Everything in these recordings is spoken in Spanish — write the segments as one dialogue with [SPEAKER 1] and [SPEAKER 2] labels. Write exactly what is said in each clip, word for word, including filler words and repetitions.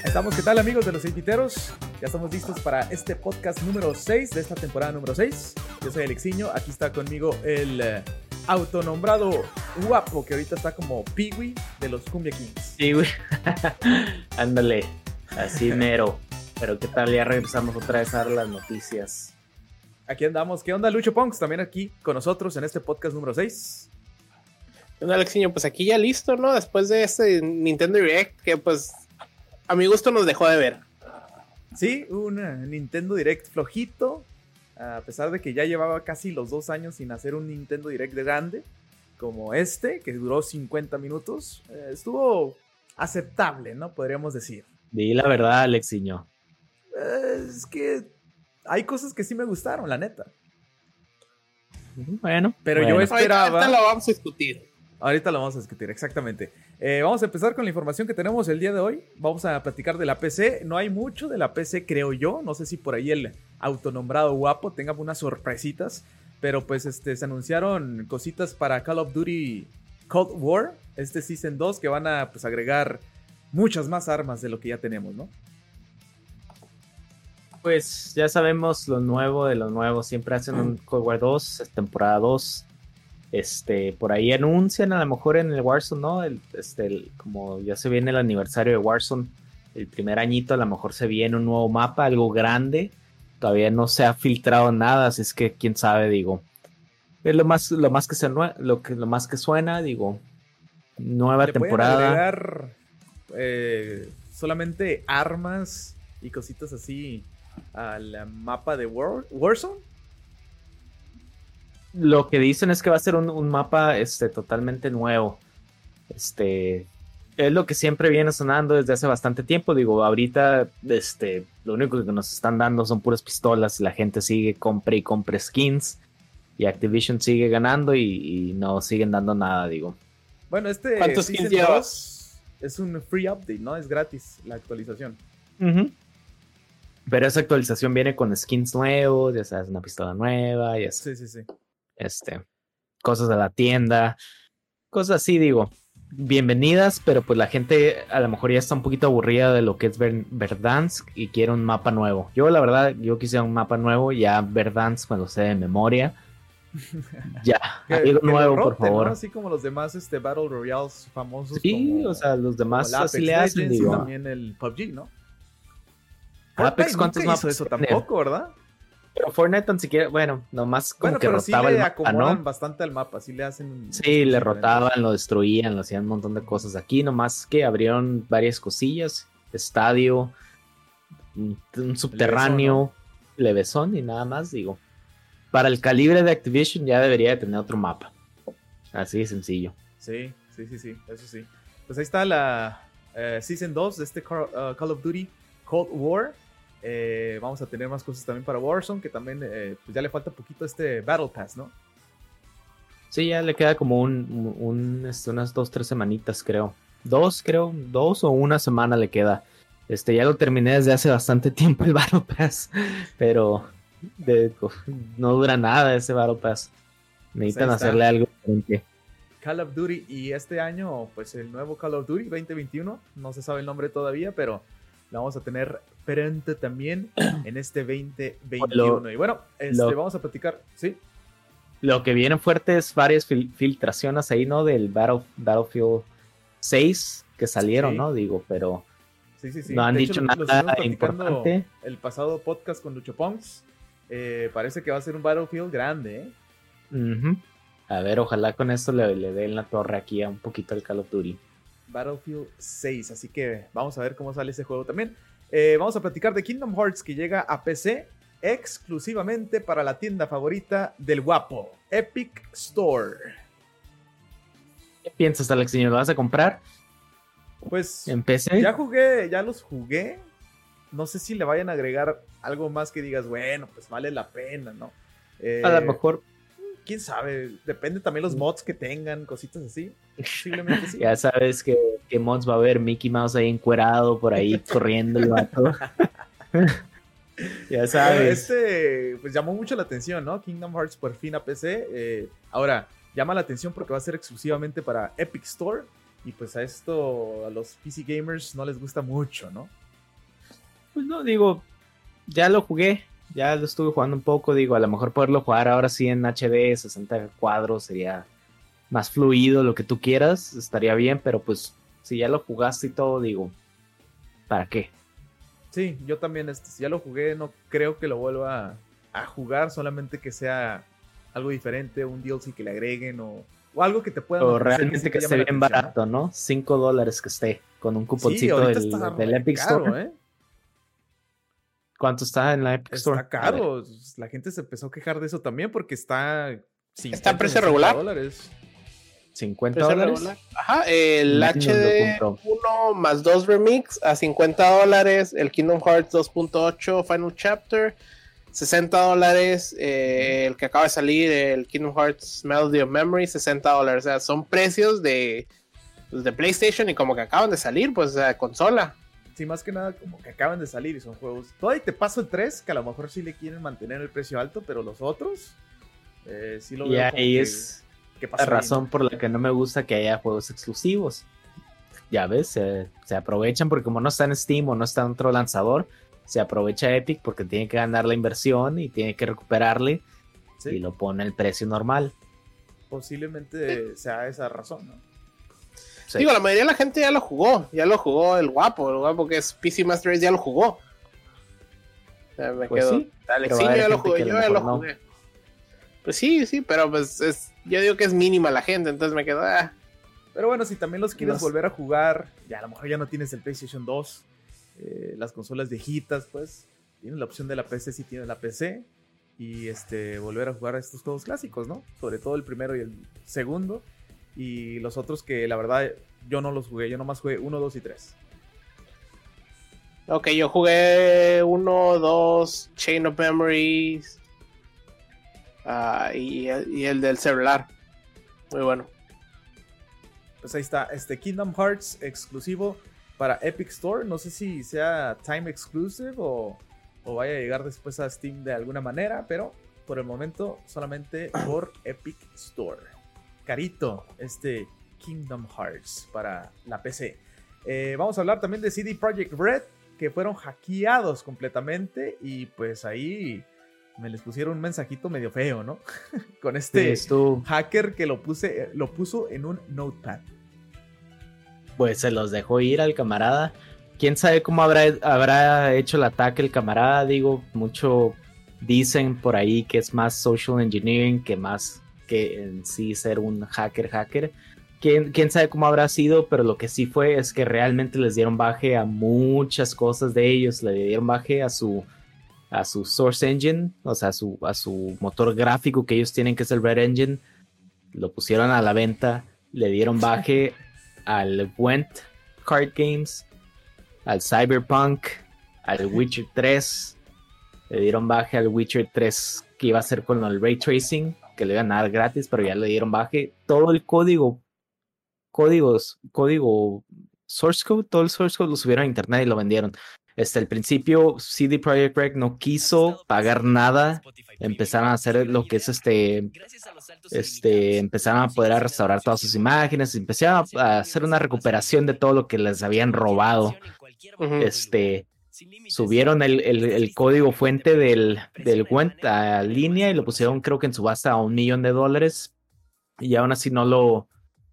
[SPEAKER 1] Estamos, ¿qué tal amigos de los Seipiteros? Ya estamos listos para este podcast número seis de esta temporada número seis. Yo soy Alexiño, aquí está conmigo el eh, autonombrado guapo que ahorita está como Peewee de los Cumbia Kings.
[SPEAKER 2] Sí, güey. Ándale, así mero. Pero qué tal, ya regresamos otra vez a dar las noticias.
[SPEAKER 1] Aquí andamos, ¿qué onda Lucho Punks? También aquí con nosotros en este podcast número seis.
[SPEAKER 3] ¿Qué onda, Alexiño? Pues aquí ya listo, ¿no? Después de este Nintendo Direct que pues a mi gusto nos dejó de ver.
[SPEAKER 1] Sí, un uh, Nintendo Direct flojito, a pesar de que ya llevaba casi los dos años sin hacer un Nintendo Direct grande, como este, que duró cincuenta minutos. Eh, estuvo aceptable, ¿no? Podríamos decir.
[SPEAKER 2] Di la verdad, Alexiño.
[SPEAKER 1] Eh, es que hay cosas que sí me gustaron, la neta.
[SPEAKER 2] Bueno,
[SPEAKER 1] pero
[SPEAKER 2] bueno.
[SPEAKER 1] yo esperaba...
[SPEAKER 3] Ahorita lo vamos a discutir.
[SPEAKER 1] Ahorita lo vamos a discutir, exactamente. Eh, vamos a empezar con la información que tenemos el día de hoy. Vamos a platicar de la P C. No hay mucho de la P C, creo yo. No sé si por ahí el autonombrado guapo tenga unas sorpresitas. Pero pues este, se anunciaron cositas para Call of Duty Cold War, este Season dos, que van a pues, agregar muchas más armas de lo que ya tenemos, ¿no?
[SPEAKER 2] Pues ya sabemos lo nuevo de lo nuevo. Siempre hacen un Cold War dos, temporada dos. Este, por ahí anuncian a lo mejor en el Warzone, ¿no? El, este, el, como ya se viene el aniversario de Warzone, el primer añito, a lo mejor se viene un nuevo mapa, algo grande. Todavía no se ha filtrado nada, así es que quién sabe, digo. Es lo más, lo más que se lo que lo más que suena, digo. Nueva
[SPEAKER 1] ¿Le
[SPEAKER 2] temporada.
[SPEAKER 1] pueden agregar eh, solamente armas y cositas así al mapa de War, Warzone?
[SPEAKER 2] Lo que dicen es que va a ser un, un mapa este, totalmente nuevo. Este, es lo que siempre viene sonando desde hace bastante tiempo. Digo, ahorita este, lo único que nos están dando son puras pistolas. La gente sigue compre y compre skins. Y Activision sigue ganando y, y no siguen dando nada, digo.
[SPEAKER 1] Bueno, este
[SPEAKER 3] ¿cuántos skins llevas?
[SPEAKER 1] Es un free update, ¿no? Es gratis la actualización.
[SPEAKER 2] Uh-huh. Pero esa actualización viene con skins nuevos, ya sabes, una pistola nueva, ya sabes.
[SPEAKER 1] Sí, sí, sí.
[SPEAKER 2] Este, cosas de la tienda, cosas así, digo, bienvenidas, pero pues la gente a lo mejor ya está un poquito aburrida de lo que es Ver- Verdansk y quiere un mapa nuevo. Yo la verdad, yo quisiera un mapa nuevo, ya Verdansk me lo sé de memoria. Ya,
[SPEAKER 1] que,
[SPEAKER 2] algo
[SPEAKER 1] que
[SPEAKER 2] nuevo,
[SPEAKER 1] rote,
[SPEAKER 2] por favor.
[SPEAKER 1] ¿no? Así como los demás este, Battle Royales famosos.
[SPEAKER 2] Sí,
[SPEAKER 1] como,
[SPEAKER 2] o sea, los demás
[SPEAKER 1] como el
[SPEAKER 2] así
[SPEAKER 1] Apex
[SPEAKER 2] le hacen,
[SPEAKER 1] Legends
[SPEAKER 2] digo.
[SPEAKER 1] y también el P U B G, ¿no?
[SPEAKER 2] Apex, ¿cuántos
[SPEAKER 1] nunca hizo
[SPEAKER 2] mapas
[SPEAKER 1] eso
[SPEAKER 2] tiene?
[SPEAKER 1] tampoco, ¿verdad?
[SPEAKER 2] Pero Fortnite tan siquiera, bueno, nomás como
[SPEAKER 1] Bueno,
[SPEAKER 2] que
[SPEAKER 1] pero sí
[SPEAKER 2] rotaba
[SPEAKER 1] le
[SPEAKER 2] el mapa,
[SPEAKER 1] acomodan
[SPEAKER 2] ¿no?
[SPEAKER 1] bastante al mapa, sí le hacen...
[SPEAKER 2] Sí, le rotaban, lo destruían, lo hacían un montón de cosas. Aquí nomás que abrieron varias cosillas, estadio, un, un subterráneo, levesón, ¿no? Y nada más, digo. Para el calibre de Activision ya debería de tener otro mapa. Así de sencillo.
[SPEAKER 1] Sí, sí, sí, sí, eso sí. Pues ahí está la uh, Season dos de este Call, uh, Call of Duty Cold War. Eh, vamos a tener más cosas también para Warzone, que también eh, pues ya le falta poquito este Battle Pass, ¿no?
[SPEAKER 2] Sí, ya le queda como un, un, este, unas dos, tres semanitas, creo. Dos, creo, dos o una semana le queda. Este, ya lo terminé desde hace bastante tiempo el Battle Pass, pero de, no dura nada ese Battle Pass. Necesitan
[SPEAKER 1] pues
[SPEAKER 2] hacerle algo diferente.
[SPEAKER 1] Call of Duty, y este año, pues el nuevo Call of Duty veinte veintiuno, no se sabe el nombre todavía, pero la vamos a tener pronto también en este veinte veintiuno. Lo, y bueno, este, lo, vamos a platicar, ¿sí?
[SPEAKER 2] Lo que viene fuerte es varias fil- filtraciones ahí, ¿no? Del Battle, Battlefield seis que salieron, sí. ¿no? Digo, pero
[SPEAKER 1] sí, sí, sí.
[SPEAKER 2] no han
[SPEAKER 1] de
[SPEAKER 2] dicho
[SPEAKER 1] hecho,
[SPEAKER 2] nada importante.
[SPEAKER 1] El pasado podcast con Lucho Punks, eh, parece que va a ser un Battlefield grande, ¿eh?
[SPEAKER 2] Uh-huh. A ver, ojalá con esto le, le den la torre aquí a un poquito al Call of Duty.
[SPEAKER 1] Battlefield seis, así que vamos a ver cómo sale ese juego también. Eh, vamos a platicar de Kingdom Hearts, que llega a P C exclusivamente para la tienda favorita del guapo, Epic Store.
[SPEAKER 2] ¿Qué piensas, Alex? ¿Lo vas a comprar?
[SPEAKER 1] Pues
[SPEAKER 2] en P C.
[SPEAKER 1] Ya jugué, ya los jugué. No sé si le vayan a agregar algo más que digas, bueno, pues vale la pena, ¿no?
[SPEAKER 2] Eh, a lo mejor.
[SPEAKER 1] Quién sabe, depende también los mods que tengan, cositas así. Posiblemente sí.
[SPEAKER 2] Ya sabes que, que mods va a haber Mickey Mouse ahí encuerado por ahí corriendo el vato. Ya sabes.
[SPEAKER 1] Bueno, este, pues llamó mucho la atención, ¿no? Kingdom Hearts por fin a P C. Eh, ahora, llama la atención porque va a ser exclusivamente para Epic Store. Y pues a esto, a los P C gamers no les gusta mucho, ¿no?
[SPEAKER 2] Pues no, digo, ya lo jugué, ya lo estuve jugando un poco, digo, a lo mejor poderlo jugar ahora sí en H D, sesenta cuadros, sería más fluido, lo que tú quieras, estaría bien, pero pues si ya lo jugaste y todo, digo, ¿para qué?
[SPEAKER 1] Sí, yo también, este, si ya lo jugué, no creo que lo vuelva a, a jugar, solamente que sea algo diferente, un D L C que le agreguen o, o algo que te puedan
[SPEAKER 2] O
[SPEAKER 1] ofrecer
[SPEAKER 2] realmente
[SPEAKER 1] sí
[SPEAKER 2] que
[SPEAKER 1] te
[SPEAKER 2] esté
[SPEAKER 1] llame la
[SPEAKER 2] bien
[SPEAKER 1] atención,
[SPEAKER 2] barato, ¿no? cinco dólares que esté, con un
[SPEAKER 1] Sí,
[SPEAKER 2] cuponcito
[SPEAKER 1] ahorita
[SPEAKER 2] del,
[SPEAKER 1] está
[SPEAKER 2] del
[SPEAKER 1] re
[SPEAKER 2] Epic
[SPEAKER 1] caro,
[SPEAKER 2] Store.
[SPEAKER 1] ¿eh?
[SPEAKER 2] ¿Cuánto está en la Epic Store?
[SPEAKER 1] Está caro. La gente se empezó a quejar de eso también porque está
[SPEAKER 3] Está a precio regular.
[SPEAKER 1] Dólares.
[SPEAKER 2] cincuenta dólares.
[SPEAKER 3] Regular. Ajá, el
[SPEAKER 2] Menos
[SPEAKER 3] H D uno más dos Remix a cincuenta dólares, el Kingdom Hearts dos punto ocho Final Chapter sesenta dólares, eh, el que acaba de salir, el Kingdom Hearts Melody of Memory sesenta dólares, o sea, son precios de, pues, de PlayStation y como que acaban de salir, pues, de consola.
[SPEAKER 1] Sí, más que nada como que acaban de salir y son juegos. Todavía te paso el tres, que a lo mejor sí le quieren mantener el precio alto, pero los otros eh, sí lo
[SPEAKER 2] y
[SPEAKER 1] veo.
[SPEAKER 2] ahí
[SPEAKER 1] que,
[SPEAKER 2] es
[SPEAKER 1] que
[SPEAKER 2] la razón
[SPEAKER 1] ahí, ¿no?
[SPEAKER 2] por la que no me gusta que haya juegos exclusivos. Ya ves, se, se aprovechan porque como no está en Steam o no está en otro lanzador, se aprovecha Epic porque tiene que ganar la inversión y tiene que recuperarle, ¿sí? Y lo pone el precio normal.
[SPEAKER 1] Posiblemente sea esa razón, ¿no?
[SPEAKER 3] Sí. Digo, la mayoría de la gente ya lo jugó, ya lo jugó el guapo, el guapo que es P C Master Race ya lo jugó. O sea, me
[SPEAKER 2] pues
[SPEAKER 3] quedo.
[SPEAKER 2] Sí,
[SPEAKER 3] Alexinho ya lo jugué, yo ya lo jugué. No. Pues sí, sí, pero pues es, yo digo que es mínima la gente, entonces me quedo. Ah.
[SPEAKER 1] Pero bueno, si también los quieres
[SPEAKER 3] Los...
[SPEAKER 1] volver a jugar, ya a lo mejor ya no tienes el PlayStation dos, eh, las consolas viejitas, pues tienes la opción de la P C si tienes la P C y este volver a jugar a estos juegos clásicos, ¿no? Sobre todo el primero y el segundo. Y los otros que la verdad yo no los jugué, yo nomás jugué uno, dos y tres.
[SPEAKER 3] Ok, yo jugué uno, dos, Chain of Memories uh, y, y el del celular. Muy bueno.
[SPEAKER 1] Pues ahí está, este Kingdom Hearts exclusivo para Epic Store. No sé si sea Time Exclusive o, o vaya a llegar después a Steam de alguna manera, pero por el momento solamente por Epic Store. Carito este Kingdom Hearts para la P C. Eh, vamos a hablar también de C D Projekt Red, que fueron hackeados completamente y pues ahí me les pusieron un mensajito medio feo, ¿no? Con este
[SPEAKER 2] sí,
[SPEAKER 1] hacker que lo, puse, lo puso en un notepad.
[SPEAKER 2] Pues se los dejó ir al camarada. ¿Quién sabe cómo habrá, habrá hecho el ataque el camarada? Digo, mucho dicen por ahí que es más social engineering que más... que en sí ser un hacker hacker. ¿Quién, quién sabe cómo habrá sido, pero lo que sí fue es que realmente les dieron baje a muchas cosas de ellos, le dieron baje a su a su source engine, o sea, a su, a su motor gráfico que ellos tienen, que es el Red Engine, lo pusieron a la venta, le dieron baje al Gwent Card Games, al Cyberpunk, al Witcher tres, le dieron baje al Witcher tres que iba a ser con el Ray Tracing, que le iban a dar gratis, pero ya le dieron baje todo el código, códigos, código source code, todo el source code lo subieron a internet y lo vendieron. Este, al principio C D Projekt Red no quiso pagar nada, empezaron a hacer lo que es este, este, empezaron a poder restaurar todas sus imágenes, empezaron a hacer una recuperación de todo lo que les habían robado. Uh-huh. Este, subieron el, el, el código fuente del, del Gwent a línea y lo pusieron creo que en subasta a un millón de dólares y aún así no lo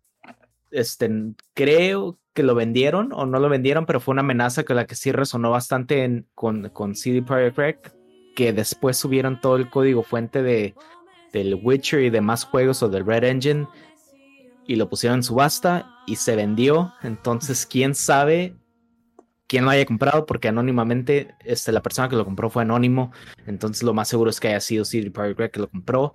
[SPEAKER 2] este, creo que lo vendieron o no lo vendieron, pero fue una amenaza con la que sí resonó bastante en, con, con C D Projekt Red, que después subieron todo el código fuente de, del Witcher y demás juegos o del Red Engine y lo pusieron en subasta y se vendió. Entonces quién sabe quién lo haya comprado, porque anónimamente este, la persona que lo compró fue anónimo, entonces lo más seguro es que haya sido C D Projekt Red que lo compró.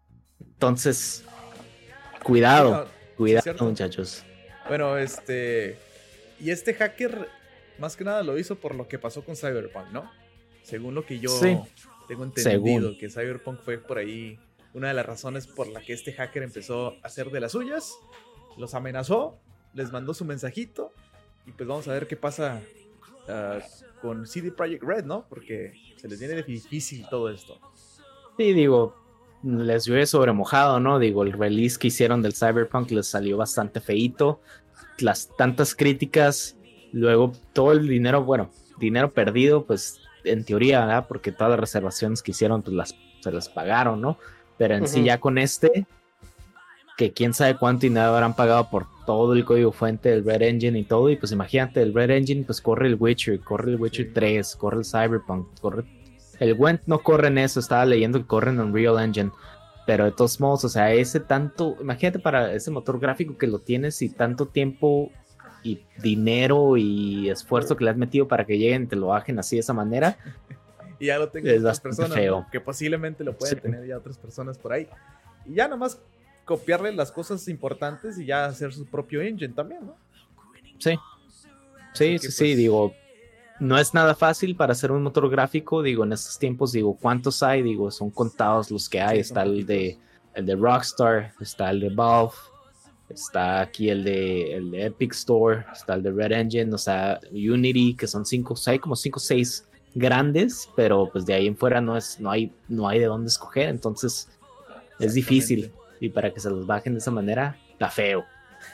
[SPEAKER 2] Entonces cuidado, sí, no, cuidado sí, muchachos.
[SPEAKER 1] Bueno, este y este hacker más que nada lo hizo por lo que pasó con Cyberpunk, ¿no? Según lo que yo sí, tengo entendido, según. Que Cyberpunk fue por ahí una de las razones por la que este hacker empezó a hacer de las suyas, los amenazó, les mandó su mensajito y pues vamos a ver qué pasa Uh, con C D Projekt Red, ¿no? Porque se les viene difícil todo esto.
[SPEAKER 2] Sí, digo, les llueve sobre mojado, ¿no? Digo, el release que hicieron del Cyberpunk les salió bastante feíto. Las tantas críticas, luego todo el dinero, bueno, dinero perdido, pues en teoría, ¿verdad? Porque todas las reservaciones que hicieron, pues las, se las pagaron, ¿no? Pero en uh-huh. sí ya con este, que quién sabe cuánto dinero habrán pagado por todo el código fuente del Red Engine y todo, y pues imagínate, el Red Engine pues corre el Witcher, corre el Witcher sí. tres, corre el Cyberpunk, corre... El Gwent no corre en eso, estaba leyendo que corre en Unreal Engine, pero de todos modos, o sea, ese tanto, imagínate para ese motor gráfico que lo tienes y tanto tiempo y dinero y esfuerzo que le has metido para que lleguen y te lo bajen así de esa manera.
[SPEAKER 1] Y ya lo tengan otras personas, ¿no? Que posiblemente lo pueden sí. tener ya otras personas por ahí. Y ya nomás copiarle las cosas importantes y ya hacer su propio engine también, ¿no?
[SPEAKER 2] Sí. Sí, sí, pues... sí, digo, no es nada fácil para hacer un motor gráfico, digo, en estos tiempos, digo, ¿cuántos hay? Digo, son contados los que hay, sí, está el de, el de Rockstar, está el de Valve, está aquí el de, el de Epic Store, está el de Red Engine, o sea, Unity, que son cinco, o sea, hay como cinco o seis grandes, pero pues de ahí en fuera no, es, no, hay, no hay de dónde escoger, entonces es difícil, y para que se los bajen de esa manera, está feo.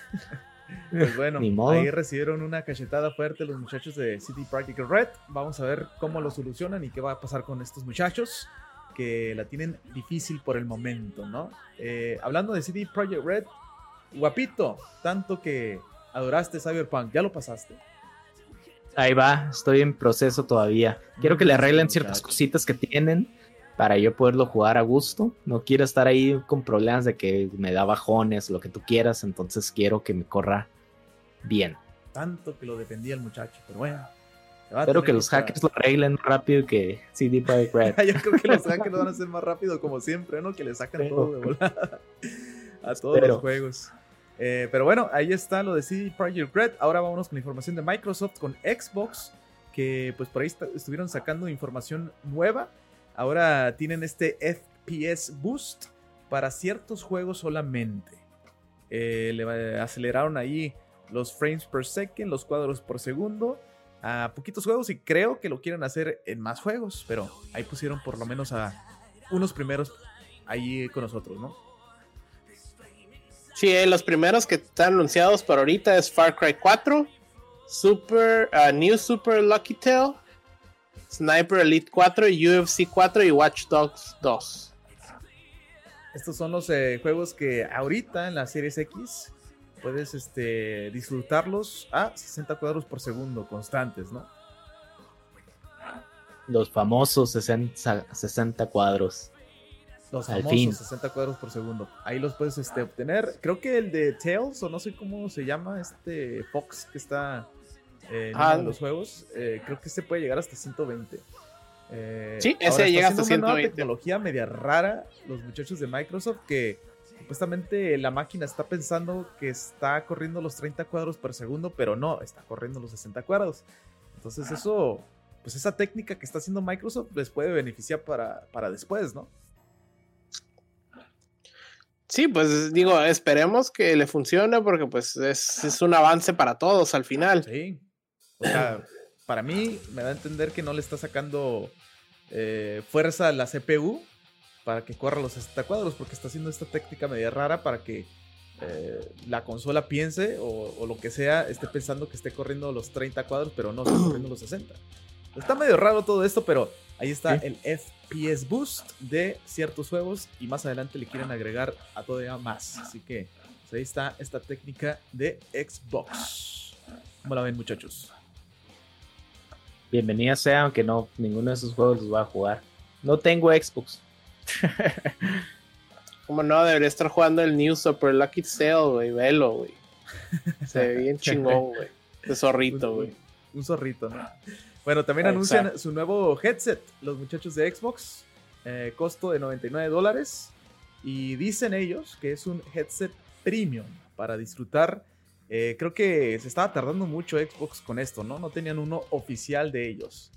[SPEAKER 1] Pues bueno, ahí recibieron una cachetada fuerte los muchachos de C D Projekt Red. Vamos a ver cómo lo solucionan y qué va a pasar con estos muchachos que la tienen difícil por el momento, ¿no? Eh, hablando de C D Projekt Red, guapito, tanto que adoraste Cyberpunk, ¿ya lo pasaste?
[SPEAKER 2] Ahí va, estoy en proceso todavía. Quiero que le arreglen ciertas cositas que tienen para yo poderlo jugar a gusto. No quiero estar ahí con problemas de que me da bajones, lo que tú quieras, entonces quiero que me corra bien.
[SPEAKER 1] Tanto que lo defendía el muchacho, pero bueno.
[SPEAKER 2] Espero que los esta... hackers lo arreglen rápido que C D Projekt Red.
[SPEAKER 1] Yo creo que los hackers lo van a hacer más rápido como siempre, ¿no? Que le sacan pero... todo de volada a todos pero... los juegos. Eh, pero bueno, ahí está lo de C D Projekt Red. Ahora vámonos con información de Microsoft, con Xbox, que pues por ahí est- estuvieron sacando información nueva. Ahora tienen este F P S Boost para ciertos juegos solamente. Eh, le aceleraron ahí los frames per second, los cuadros por segundo, a poquitos juegos, y creo que lo quieren hacer en más juegos, pero ahí pusieron por lo menos a unos primeros ahí con nosotros, ¿no?
[SPEAKER 3] Sí, eh, los primeros que están anunciados por ahorita es Far Cry cuatro, Super, uh, New Super Lucky Tail, Sniper Elite cuatro, U F C cuatro y Watch Dogs dos.
[SPEAKER 1] Estos son los eh, juegos que ahorita en la Series X puedes este, disfrutarlos a sesenta cuadros por segundo constantes, ¿no?
[SPEAKER 2] Los famosos sesenta, sesenta cuadros.
[SPEAKER 1] Los famosos fin. sesenta cuadros por segundo. Ahí los puedes este, obtener. Creo que el de Tails, o no sé cómo se llama, este Fox que está eh, en ah, uno de los juegos, eh, creo que este puede llegar hasta ciento veinte. Eh,
[SPEAKER 3] sí, ese llega hasta ciento veinte.
[SPEAKER 1] Una tecnología media rara, los muchachos de Microsoft, que supuestamente la máquina está pensando que está corriendo los treinta cuadros por segundo, pero no, está corriendo los sesenta cuadros. Entonces eso, pues esa técnica que está haciendo Microsoft les puede beneficiar para, para después, ¿no?
[SPEAKER 3] Sí, pues digo, esperemos que le funcione porque pues es, es un avance para todos al final.
[SPEAKER 1] Sí, o sea, para mí me da a entender que no le está sacando eh, fuerza a la C P U para que corra los sesenta cuadros, porque está haciendo esta técnica media rara para que eh, la consola piense o, o lo que sea, esté pensando que esté corriendo los treinta cuadros, pero no, está corriendo los sesenta. Está medio raro todo esto, pero ahí está, ¿sí? El F P S Boost de ciertos juegos, y más adelante le quieren agregar a todavía más. Así que pues ahí está esta técnica de Xbox. ¿Cómo la ven, muchachos?
[SPEAKER 2] Bienvenida sea, aunque no, ninguno de esos juegos los voy a jugar. No tengo Xbox.
[SPEAKER 3] Como no, debería estar jugando el New Super Lucky Tail, güey. Velo, güey. Se ve bien chingón, güey. De zorrito, güey.
[SPEAKER 1] Un, un zorrito, ¿no? Bueno, también ah, anuncian exacto. su nuevo headset, los muchachos de Xbox, eh, costo de noventa y nueve dólares, y dicen ellos que es un headset premium para disfrutar. Eh, creo que se estaba tardando mucho Xbox con esto, ¿no? No tenían uno oficial de ellos.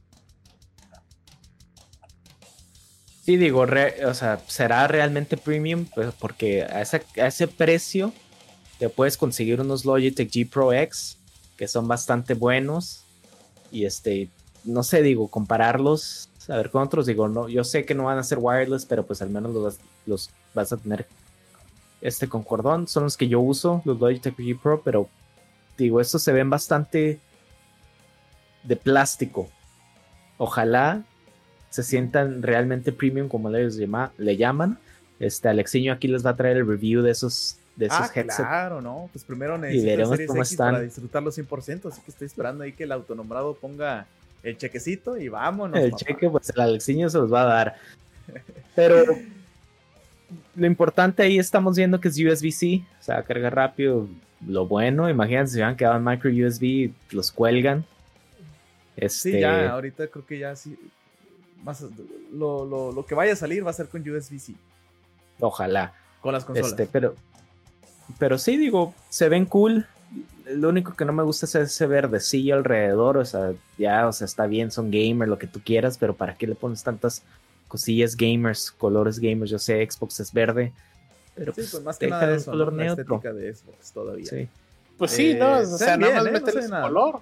[SPEAKER 2] Sí, digo, re, o sea, ¿será realmente premium? Pues porque a ese, a ese precio te puedes conseguir unos Logitech G Pro X que son bastante buenos. Y este, no sé, digo, compararlos, a ver con otros, digo, no, yo sé que no van a ser wireless, pero pues al menos los, los vas a tener este con cordón, son los que yo uso, los Logitech G Pro, pero digo, estos se ven bastante de plástico. Ojalá se sientan realmente premium, como les llama, le llaman. Este Alexiño aquí les va a traer el review de esos, de esos
[SPEAKER 1] ah,
[SPEAKER 2] headsets.
[SPEAKER 1] Claro, ¿no? Pues primero
[SPEAKER 2] Y
[SPEAKER 1] necesito el
[SPEAKER 2] veremos
[SPEAKER 1] Series
[SPEAKER 2] cómo
[SPEAKER 1] X
[SPEAKER 2] están.
[SPEAKER 1] para disfrutarlo cien por ciento, así que estoy esperando ahí que el autonombrado ponga el chequecito y vámonos.
[SPEAKER 2] El
[SPEAKER 1] papá.
[SPEAKER 2] cheque, pues el Alexiño se los va a dar. Pero lo importante ahí estamos viendo que es U S B C, o sea, carga rápido, lo bueno. Imagínense si hubieran quedado en micro U S B, los cuelgan. Este,
[SPEAKER 1] Sí, ya, ahorita creo que ya sí. Más, lo, lo, lo que vaya a salir va a ser con U S B C.
[SPEAKER 2] Ojalá.
[SPEAKER 1] Con las consolas.
[SPEAKER 2] Este, pero, pero sí, digo, se ven cool. Lo único que no me gusta es ese verdecillo alrededor. O sea, ya, o sea, está bien, son gamers, lo que tú quieras, pero ¿para qué le pones tantas cosillas gamers, colores gamers? Yo sé, Xbox es verde, pero
[SPEAKER 1] sí,
[SPEAKER 2] pues,
[SPEAKER 1] pues más que
[SPEAKER 2] deja
[SPEAKER 1] nada
[SPEAKER 2] un
[SPEAKER 1] eso,
[SPEAKER 2] color
[SPEAKER 1] ¿no? La
[SPEAKER 2] neutro.
[SPEAKER 1] estética de Xbox todavía.
[SPEAKER 2] Sí.
[SPEAKER 3] Pues sí,
[SPEAKER 1] Eh,
[SPEAKER 3] ¿no? O
[SPEAKER 1] se
[SPEAKER 3] sea,
[SPEAKER 1] ven
[SPEAKER 3] nada
[SPEAKER 1] bien,
[SPEAKER 3] más
[SPEAKER 1] ¿eh? No
[SPEAKER 3] meterle
[SPEAKER 1] se
[SPEAKER 3] su
[SPEAKER 1] ven nada.
[SPEAKER 3] color.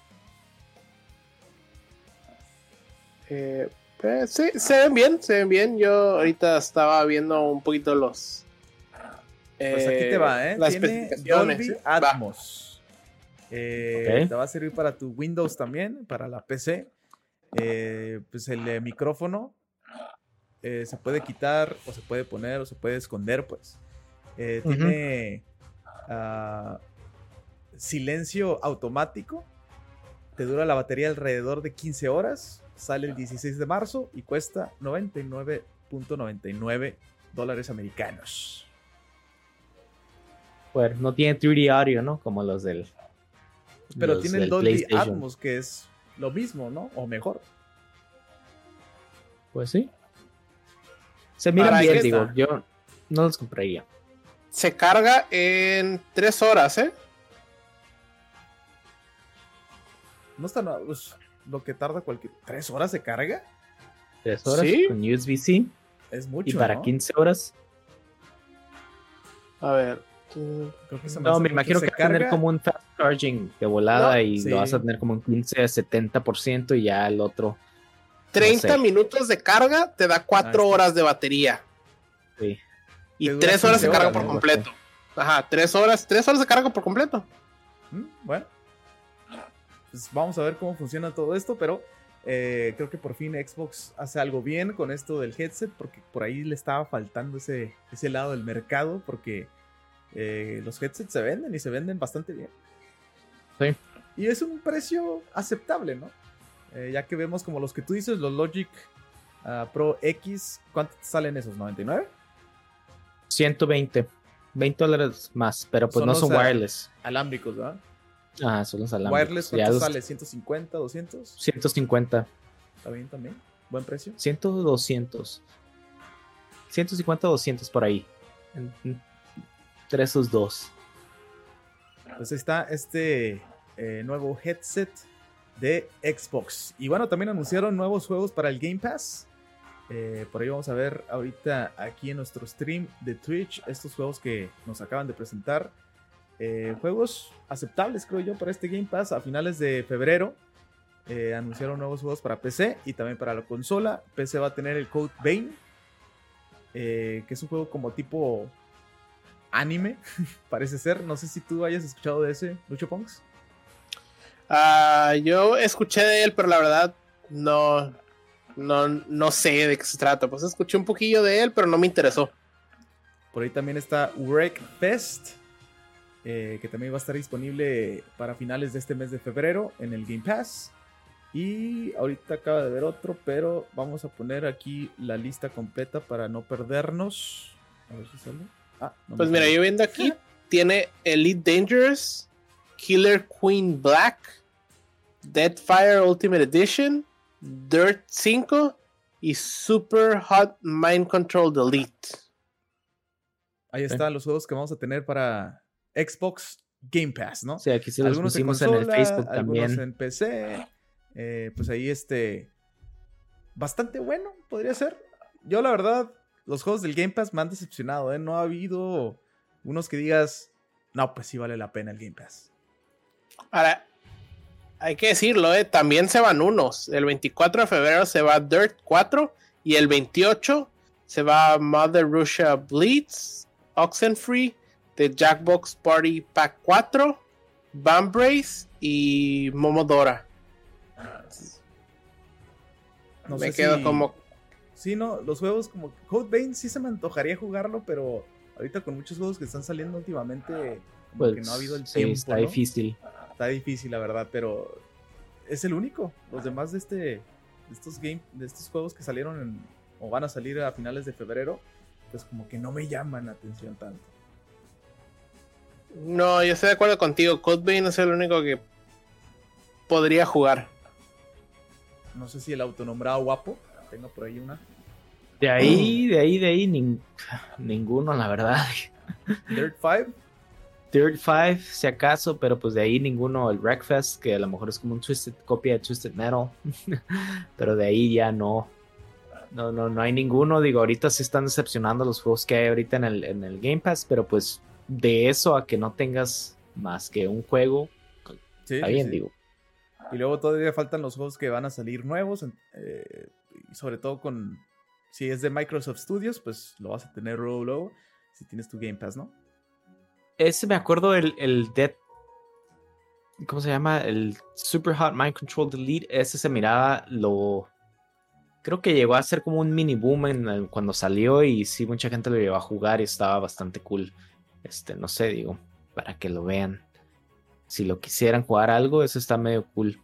[SPEAKER 3] Eh, pues, sí, se ven bien, se ven bien. Yo ahorita estaba viendo un poquito los...
[SPEAKER 1] Pues aquí te va, ¿eh?
[SPEAKER 3] Las
[SPEAKER 1] Tiene
[SPEAKER 3] especificaciones,
[SPEAKER 1] Dolby
[SPEAKER 3] ¿sí? Va.
[SPEAKER 1] Atmos. Eh,
[SPEAKER 2] Ok.
[SPEAKER 1] Te va a servir para tu Windows también, para la P C. Eh, pues el eh, micrófono eh, se puede quitar o se puede poner o se puede esconder, pues. Eh,
[SPEAKER 2] Ujú.
[SPEAKER 1] Tiene ah, silencio automático. Te dura la batería alrededor de quince horas. Sale el dieciséis de marzo y cuesta noventa y nueve punto noventa y nueve dólares americanos.
[SPEAKER 2] Bueno, no tiene tres D audio, ¿no? Como los del.
[SPEAKER 1] Pero
[SPEAKER 2] los
[SPEAKER 1] tiene el
[SPEAKER 2] del
[SPEAKER 1] Dolby
[SPEAKER 2] PlayStation.
[SPEAKER 1] Atmos, que es lo mismo, ¿no? O mejor.
[SPEAKER 2] Pues sí. Se miran
[SPEAKER 3] Ahora, ahí
[SPEAKER 2] bien,
[SPEAKER 3] está.
[SPEAKER 2] digo. Yo no los compraría.
[SPEAKER 3] Se carga en tres horas, ¿eh?
[SPEAKER 1] No está nada, pues, lo que tarda cualquier... ¿Tres horas de carga?
[SPEAKER 2] Tres horas
[SPEAKER 3] ¿Sí?
[SPEAKER 2] con U S B C.
[SPEAKER 1] Es mucho,
[SPEAKER 2] Y para
[SPEAKER 1] ¿no?
[SPEAKER 2] quince horas.
[SPEAKER 3] A ver.
[SPEAKER 1] Creo que se
[SPEAKER 2] No,
[SPEAKER 1] hace
[SPEAKER 2] me
[SPEAKER 1] mucho.
[SPEAKER 2] imagino
[SPEAKER 1] Se
[SPEAKER 2] que va a tener
[SPEAKER 1] carga-
[SPEAKER 2] como un fast charging de volada
[SPEAKER 3] No,
[SPEAKER 2] y
[SPEAKER 1] sí.
[SPEAKER 2] lo vas a tener como un quince a setenta por ciento y ya el otro.
[SPEAKER 3] treinta
[SPEAKER 2] No sé.
[SPEAKER 3] minutos de carga te da cuatro
[SPEAKER 1] Ahí está.
[SPEAKER 3] horas de batería.
[SPEAKER 2] Sí.
[SPEAKER 3] Y
[SPEAKER 1] Te dura
[SPEAKER 3] tres horas de
[SPEAKER 1] quince
[SPEAKER 3] carga
[SPEAKER 1] horas,
[SPEAKER 3] por
[SPEAKER 2] ¿no?
[SPEAKER 3] completo. Ajá, tres horas, tres horas de carga por completo.
[SPEAKER 1] Mm, Bueno. Pues vamos a ver cómo funciona todo esto, pero eh, creo que por fin Xbox hace algo bien con esto del headset, porque por ahí le estaba faltando ese, ese lado del mercado, porque eh, los headsets se venden y se venden bastante bien.
[SPEAKER 2] Sí.
[SPEAKER 1] Y es un precio aceptable, ¿no? Eh, ya que vemos como los que tú dices, los Logic ah, Pro X, ¿cuánto te salen esos? ¿noventa y nueve?
[SPEAKER 2] ciento veinte. veinte dólares más, pero pues
[SPEAKER 1] Son
[SPEAKER 2] no
[SPEAKER 1] los,
[SPEAKER 2] son
[SPEAKER 1] ah,
[SPEAKER 2] wireless.
[SPEAKER 1] Alámbricos, ¿verdad?
[SPEAKER 2] Ajá, son los alámbricos.
[SPEAKER 1] Wireless,
[SPEAKER 2] Ya
[SPEAKER 1] ¿cuánto
[SPEAKER 2] los
[SPEAKER 1] sale? ¿ciento cincuenta, doscientos?
[SPEAKER 2] ciento cincuenta.
[SPEAKER 1] ¿Está bien también? ¿Buen precio?
[SPEAKER 2] cien, doscientos. ciento cincuenta, doscientos por ahí. En- en- Entre esos dos.
[SPEAKER 1] Pues ahí está este eh, nuevo headset de Xbox. Y bueno, también anunciaron nuevos juegos para el Game Pass. Eh, por ahí vamos a ver ahorita aquí en nuestro stream de Twitch estos juegos que nos acaban de presentar. Eh, juegos aceptables, creo yo, para este Game Pass. A finales de febrero eh, anunciaron nuevos juegos para P C y también para la consola. P C va a tener el Code Vein, eh, que es un juego como tipo anime, parece ser. No sé si tú hayas escuchado de ese, Lucho Punks.
[SPEAKER 3] Ah, yo escuché de él, pero la verdad no, no, no sé de qué se trata. Pues escuché un poquillo de él, pero no me interesó.
[SPEAKER 1] Por ahí también está Wreckfest, eh, que también va a estar disponible para finales de este mes de febrero en el Game Pass. Y ahorita acaba de ver otro, pero vamos a poner aquí la lista completa para no perdernos. A ver si sale. Ah, no
[SPEAKER 3] Pues
[SPEAKER 1] me
[SPEAKER 3] mira,
[SPEAKER 1] sale.
[SPEAKER 3] yo viendo aquí, tiene Elite Dangerous, Killer Queen Black, Deadfire Ultimate Edition, Dirt cinco y Super Hot Mind Control Delete.
[SPEAKER 1] Ahí están los juegos que vamos a tener para Xbox Game Pass, ¿no?
[SPEAKER 2] Sí, aquí se los
[SPEAKER 1] Algunos en
[SPEAKER 2] pusimos
[SPEAKER 1] consola,
[SPEAKER 2] en el Facebook
[SPEAKER 1] algunos
[SPEAKER 2] también.
[SPEAKER 1] en P C. Eh, pues ahí este... Bastante bueno, podría ser. Yo la verdad, los juegos del Game Pass me han decepcionado, ¿eh? No ha habido unos que digas, no, pues sí vale la pena el Game Pass.
[SPEAKER 3] Ahora, hay que decirlo, ¿eh? También se van unos. El veinticuatro de febrero se va Dirt cuatro y el veintiocho se va Mother Russia Bleeds, Oxenfree, The Jackbox Party Pack cuatro, Bambrace y Momodora.
[SPEAKER 1] No
[SPEAKER 3] me
[SPEAKER 1] sé
[SPEAKER 3] quedo
[SPEAKER 1] si...
[SPEAKER 3] como...
[SPEAKER 1] Sí, no, los juegos como Code Vein sí se me antojaría jugarlo, pero ahorita con muchos juegos que están saliendo últimamente, como
[SPEAKER 2] Pues,
[SPEAKER 1] que no ha habido el
[SPEAKER 2] sí,
[SPEAKER 1] tiempo,
[SPEAKER 2] está
[SPEAKER 1] ¿no?
[SPEAKER 2] difícil.
[SPEAKER 1] Está difícil, la verdad, pero es el único. Los demás de este, de estos game, de estos juegos que salieron en, o van a salir a finales de febrero, pues como que no me llaman la atención tanto.
[SPEAKER 3] No, yo estoy de acuerdo contigo. Code Vein es el único que podría jugar.
[SPEAKER 1] No sé si el autonombrado guapo tenga por ahí una.
[SPEAKER 2] De ahí, de ahí, de ahí, nin- ninguno, la verdad.
[SPEAKER 1] Dirt cinco.
[SPEAKER 2] Dirt cinco, si acaso, pero pues de ahí ninguno. El Wreckfest, que a lo mejor es como un Twisted, copia de Twisted Metal. Pero de ahí ya no. No, no, no hay ninguno. Digo, ahorita se están decepcionando los juegos que hay ahorita en el, en el Game Pass, pero pues de eso a que no tengas más que un juego,
[SPEAKER 1] Sí,
[SPEAKER 2] está
[SPEAKER 1] sí,
[SPEAKER 2] bien,
[SPEAKER 1] sí.
[SPEAKER 2] digo.
[SPEAKER 1] Y luego todavía faltan los juegos que van a salir nuevos. Eh, y sobre todo con... Si es de Microsoft Studios, pues lo vas a tener luego, luego, si tienes tu Game Pass, ¿no?
[SPEAKER 2] Ese me acuerdo, el, el Dead... ¿Cómo se llama? El Super Hot Mind Control Delete. Ese se miraba lo... Creo que llegó a ser como un mini boom en el- cuando salió y sí, mucha gente lo llevó a jugar y estaba bastante cool. Este, no sé, digo, para que lo vean. Si lo quisieran jugar algo, eso está medio cool.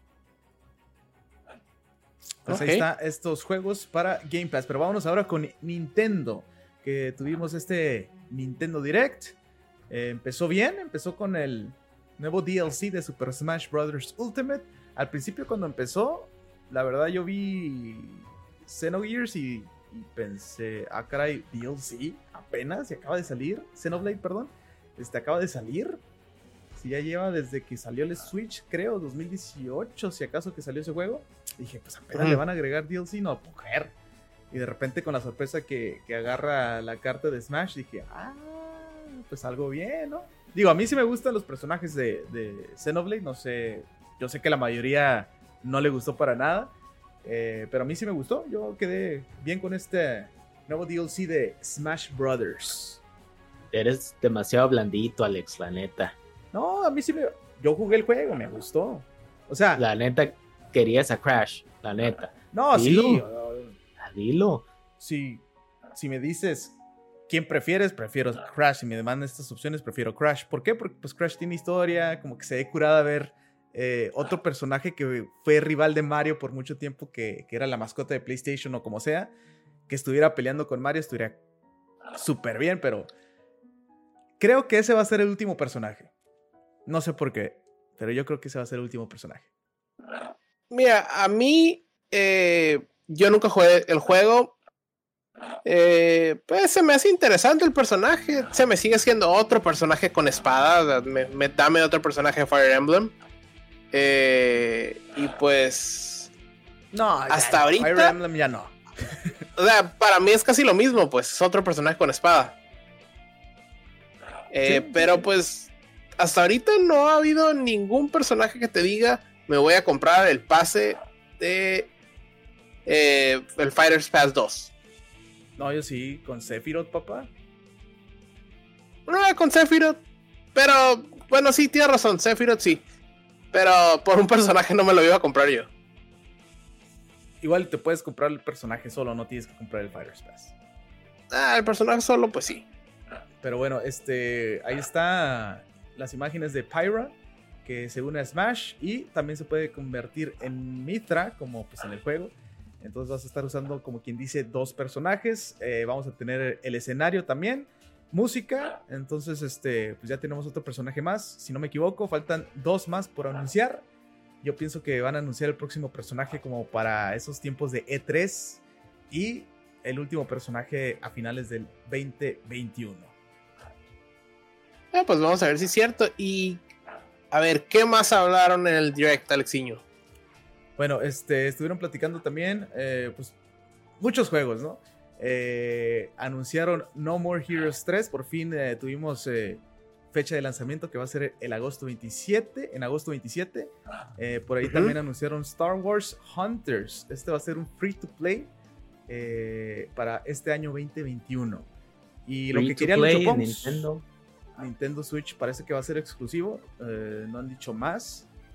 [SPEAKER 1] Pues
[SPEAKER 3] Ok.
[SPEAKER 1] ahí está estos juegos para Game Pass. Pero vámonos ahora con Nintendo, que tuvimos este Nintendo Direct. Eh, empezó bien, empezó con el nuevo D L C de Super Smash Bros. Ultimate. Al principio cuando empezó, la verdad yo vi Xenogears y, y pensé, ah caray, D L C apenas, y acaba de salir. Xenoblade, perdón. Este acaba de salir. Si ya lleva desde que salió el Switch, creo, dos mil dieciocho, si acaso que salió ese juego. Dije, pues apenas
[SPEAKER 3] Mm.
[SPEAKER 1] le van a agregar D L C, no puedo creer. Y de repente con la sorpresa que, que agarra la carta de Smash, dije, ah, pues algo bien, ¿no? Digo, a mí sí me gustan los personajes de, de Xenoblade, no sé, yo sé que la mayoría no le gustó para nada, eh, pero a mí sí me gustó, yo quedé bien con este nuevo D L C de Smash Brothers.
[SPEAKER 2] Eres demasiado blandito, Alex, la neta.
[SPEAKER 1] No, a mí sí me... Yo jugué el juego, me gustó. O sea,
[SPEAKER 2] La neta, querías a Crash, la neta.
[SPEAKER 1] no, sí.
[SPEAKER 2] Dilo.
[SPEAKER 1] uh,
[SPEAKER 2] Ah, Dilo.
[SPEAKER 1] Si, si me dices quién prefieres, prefiero Crash. Si me demandan estas opciones, prefiero Crash. ¿Por qué? Porque pues Crash tiene historia, como que se ve curada ver eh, otro personaje que fue rival de Mario por mucho tiempo, que, que era la mascota de PlayStation o como sea, que estuviera peleando con Mario, estuviera súper bien, pero creo que ese va a ser el último personaje. No sé por qué, pero yo creo que ese va a ser el último personaje.
[SPEAKER 3] Mira, a mí, eh, yo nunca jugué el juego. Eh, pues se me hace interesante el personaje. Se me sigue siendo otro personaje con espada. Me, me dame otro personaje de Fire Emblem. Eh, y pues,
[SPEAKER 1] No,
[SPEAKER 3] Hasta
[SPEAKER 1] ya,
[SPEAKER 3] ahorita-
[SPEAKER 1] Fire Emblem ya no.
[SPEAKER 3] o sea, para mí es casi lo mismo. Pues es otro personaje con espada. Eh,
[SPEAKER 1] Sí,
[SPEAKER 3] pero
[SPEAKER 1] sí.
[SPEAKER 3] pues, hasta ahorita no ha habido ningún personaje que te diga: me voy a comprar el pase de eh, el Fighters Pass dos.
[SPEAKER 1] No, yo sí, con Sephiroth, papá.
[SPEAKER 3] No, con Sephiroth. Pero, bueno, sí, tienes razón, Sephiroth sí. Pero por un personaje no me lo iba a comprar yo.
[SPEAKER 1] Igual te puedes comprar el personaje solo, no tienes que comprar el Fighters Pass.
[SPEAKER 3] Ah, el personaje solo, pues sí.
[SPEAKER 1] Pero bueno, este, ahí está las imágenes de Pyra, que se une a Smash y también se puede convertir en Mithra, como pues en el juego. Entonces vas a estar usando, como quien dice, dos personajes. Eh, vamos a tener el escenario también, música. Entonces, este, pues ya tenemos otro personaje más. Si no me equivoco, faltan dos más por anunciar. Yo pienso que van a anunciar el próximo personaje como para esos tiempos de E tres y el último personaje a finales del veinte veintiuno.
[SPEAKER 3] Ah, pues vamos a ver si es cierto. Y a ver, ¿qué más hablaron en el Direct, Alexiño?
[SPEAKER 1] Bueno, este, estuvieron platicando también, eh, pues, muchos juegos, ¿no? Eh, anunciaron No More Heroes tres, por fin eh, tuvimos eh, fecha de lanzamiento que va a ser el agosto veintisiete, en agosto veintisiete. Eh, por ahí
[SPEAKER 3] Ujú.
[SPEAKER 1] también anunciaron Star Wars Hunters. Este va a ser un free to play eh, para este año veinte veintiuno. Y lo
[SPEAKER 2] Free
[SPEAKER 1] que
[SPEAKER 2] to
[SPEAKER 1] querían los
[SPEAKER 2] play en
[SPEAKER 1] Chocoms,
[SPEAKER 2] Nintendo.
[SPEAKER 1] Nintendo Switch parece que va a ser exclusivo, eh, no han dicho más,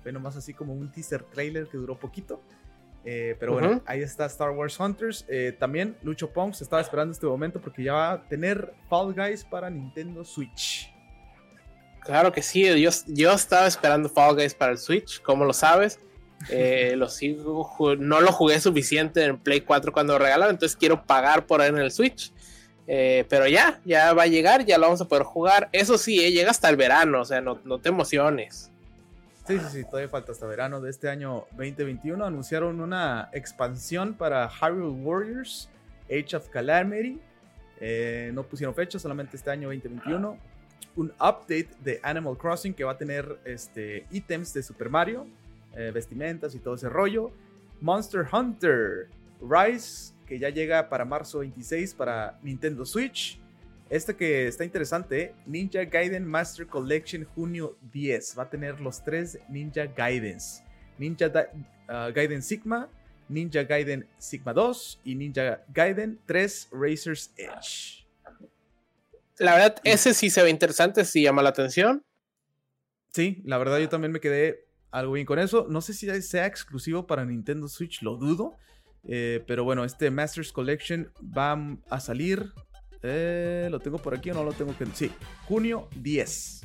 [SPEAKER 1] fue nomás así como un teaser trailer que duró poquito. Eh, pero bueno, uh-huh. ahí está Star Wars Hunters. Eh, también Lucho Pong se estaba esperando este momento porque ya va a tener Fall Guys para Nintendo Switch.
[SPEAKER 3] Claro que sí, yo, yo estaba esperando Fall Guys para el Switch, ¿cómo lo sabes? Eh, lo sigo, no lo jugué suficiente en Play cuatro cuando lo regalaron, entonces quiero pagar por él en el Switch. Eh, pero ya, ya va a llegar, ya lo vamos a poder jugar. Eso sí, eh, llega hasta el verano, o sea, no, no te emociones.
[SPEAKER 1] Sí, sí, sí, todavía falta hasta verano de este año veinte veintiuno. Anunciaron una expansión para Hyrule Warriors, Age of Calamity. Eh, no pusieron fecha, solamente este año veinte veintiuno. Un update de Animal Crossing que va a tener este, ítems de Super Mario, eh, vestimentas y todo ese rollo. Monster Hunter Rise, que ya llega para marzo veintiséis para Nintendo Switch. Este que está interesante, ¿eh? Ninja Gaiden Master Collection junio diez. Va a tener los tres Ninja Gaidens. Ninja da- uh, Gaiden Sigma, Ninja Gaiden Sigma dos y Ninja Gaiden tres Razor's Edge.
[SPEAKER 3] La verdad, ese sí se ve interesante, sí llama la atención.
[SPEAKER 1] Sí, la verdad yo también me quedé algo bien con eso. No sé si sea exclusivo para Nintendo Switch, lo dudo. Eh, pero bueno, este Masters Collection va a salir... Eh, ¿Lo tengo por aquí o no lo tengo? Que... Sí, junio diez.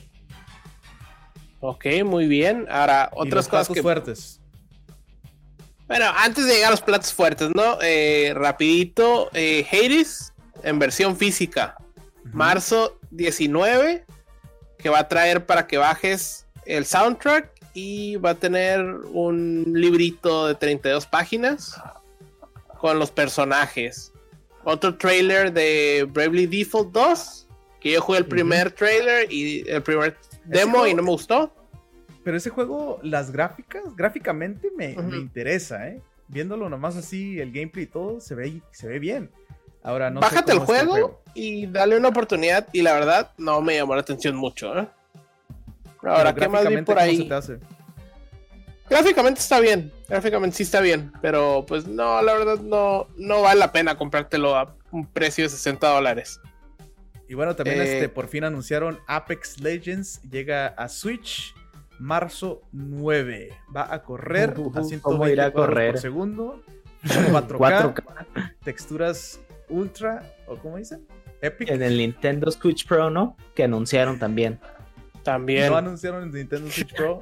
[SPEAKER 3] Ok, muy bien. Ahora, otras cosas que...
[SPEAKER 1] fuertes.
[SPEAKER 3] Bueno, antes de llegar a los platos fuertes, ¿no? Eh, rapidito, eh, Hades en versión física. Uh-huh. Marzo diecinueve, que va a traer para que bajes el soundtrack y va a tener un librito de treinta y dos páginas con los personajes. Otro trailer de Bravely Default dos, que yo jugué el primer uh-huh. trailer y el primer demo juego, y no me gustó.
[SPEAKER 1] Pero ese juego, las gráficas, gráficamente me,
[SPEAKER 3] uh-huh.
[SPEAKER 1] me interesa, ¿eh? Viéndolo nomás así, el gameplay y todo, se ve, se ve bien. Ahora no
[SPEAKER 3] Bájate
[SPEAKER 1] sé
[SPEAKER 3] el juego, el juego y dale una oportunidad y la verdad no me llamó la atención mucho, ¿eh? Ahora, ¿qué más vi por ahí?
[SPEAKER 1] ¿Cómo se te hace?
[SPEAKER 3] Gráficamente está bien, gráficamente sí está bien, pero pues no, la verdad no, no vale la pena comprártelo a un precio de sesenta dólares.
[SPEAKER 1] Y bueno, también eh, este, por fin anunciaron Apex Legends, llega a Switch marzo nueve. Va a correr
[SPEAKER 2] uh, uh,
[SPEAKER 1] a ciento veinte
[SPEAKER 2] a correr?
[SPEAKER 1] por segundo, cuatro K, cuatro K, texturas ultra, o ¿cómo dicen? Epic.
[SPEAKER 2] En el Nintendo Switch Pro, ¿no? Que anunciaron también.
[SPEAKER 3] También.
[SPEAKER 1] No anunciaron el Nintendo Switch Pro.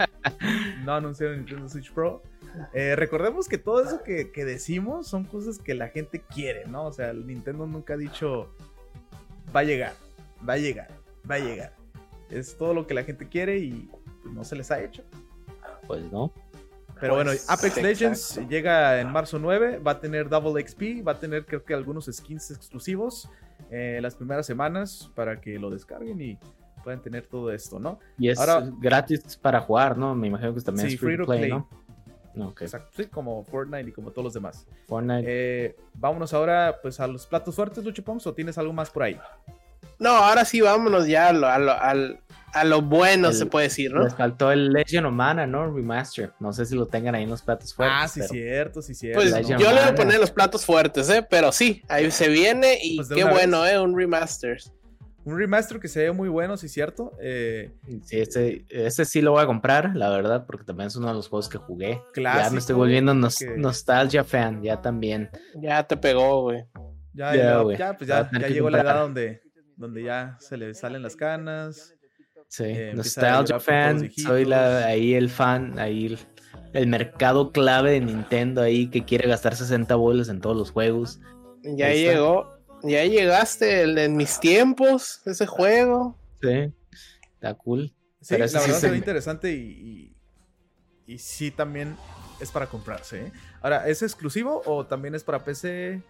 [SPEAKER 1] No anunciaron el Nintendo Switch Pro. Eh, recordemos que todo eso que, que decimos son cosas que la gente quiere, ¿no? O sea, el Nintendo nunca ha dicho va a llegar, va a llegar, va a llegar. Es todo lo que la gente quiere y pues, no se les ha hecho.
[SPEAKER 2] Pues no.
[SPEAKER 1] Pero
[SPEAKER 3] pues,
[SPEAKER 1] bueno, Apex
[SPEAKER 3] exacto.
[SPEAKER 1] Legends llega en marzo nueve. Va a tener Double X P. Va a tener creo que algunos skins exclusivos eh, las primeras semanas para que lo descarguen y pueden tener todo esto, ¿no?
[SPEAKER 2] Y es Ahora, gratis para jugar, ¿no? Me imagino que también
[SPEAKER 1] sí,
[SPEAKER 2] es free, free to play, play, ¿no?
[SPEAKER 1] No, okay. Exacto, sí, como Fortnite y como todos los demás.
[SPEAKER 2] Fortnite.
[SPEAKER 1] Eh, vámonos ahora pues a los platos fuertes, Lucho Pons, ¿o tienes algo más por ahí?
[SPEAKER 3] No, ahora sí vámonos ya a lo, a lo, a lo, a lo bueno, el, se puede decir, ¿no?
[SPEAKER 2] Les faltó el Legend of Mana, ¿no? Remaster. No sé si lo tengan ahí en los platos fuertes.
[SPEAKER 1] Ah, sí,
[SPEAKER 2] pero...
[SPEAKER 1] cierto, sí, cierto.
[SPEAKER 3] Pues
[SPEAKER 2] Legend
[SPEAKER 3] yo le voy a poner los platos fuertes, ¿eh? Pero sí, ahí se viene y pues qué bueno, vez. ¿eh? Un remaster.
[SPEAKER 1] Un remaster que se ve muy bueno, sí, cierto. Eh,
[SPEAKER 2] sí, este, este sí lo voy a comprar, la verdad, porque también es uno de los juegos que jugué.
[SPEAKER 1] Clásico,
[SPEAKER 2] ya me estoy volviendo nos,
[SPEAKER 1] que...
[SPEAKER 2] nostalgia fan, ya también.
[SPEAKER 3] Ya te pegó, güey.
[SPEAKER 1] Ya, ya, ya, ya, pues ya, ya llegó comprar. la edad donde, donde ya se le salen las canas.
[SPEAKER 2] Sí, eh, nostalgia fan, soy la, ahí el fan, ahí el, el mercado clave de Nintendo ahí que quiere gastar sesenta bolas en todos los juegos.
[SPEAKER 3] Ya ahí llegó. Ya llegaste en, en mis tiempos, ese juego.
[SPEAKER 2] Sí, está cool.
[SPEAKER 1] Sí, Pero la verdad sí se ve interesante y, y, y sí también es para comprarse, ¿eh? Ahora, ¿es exclusivo o también es para P C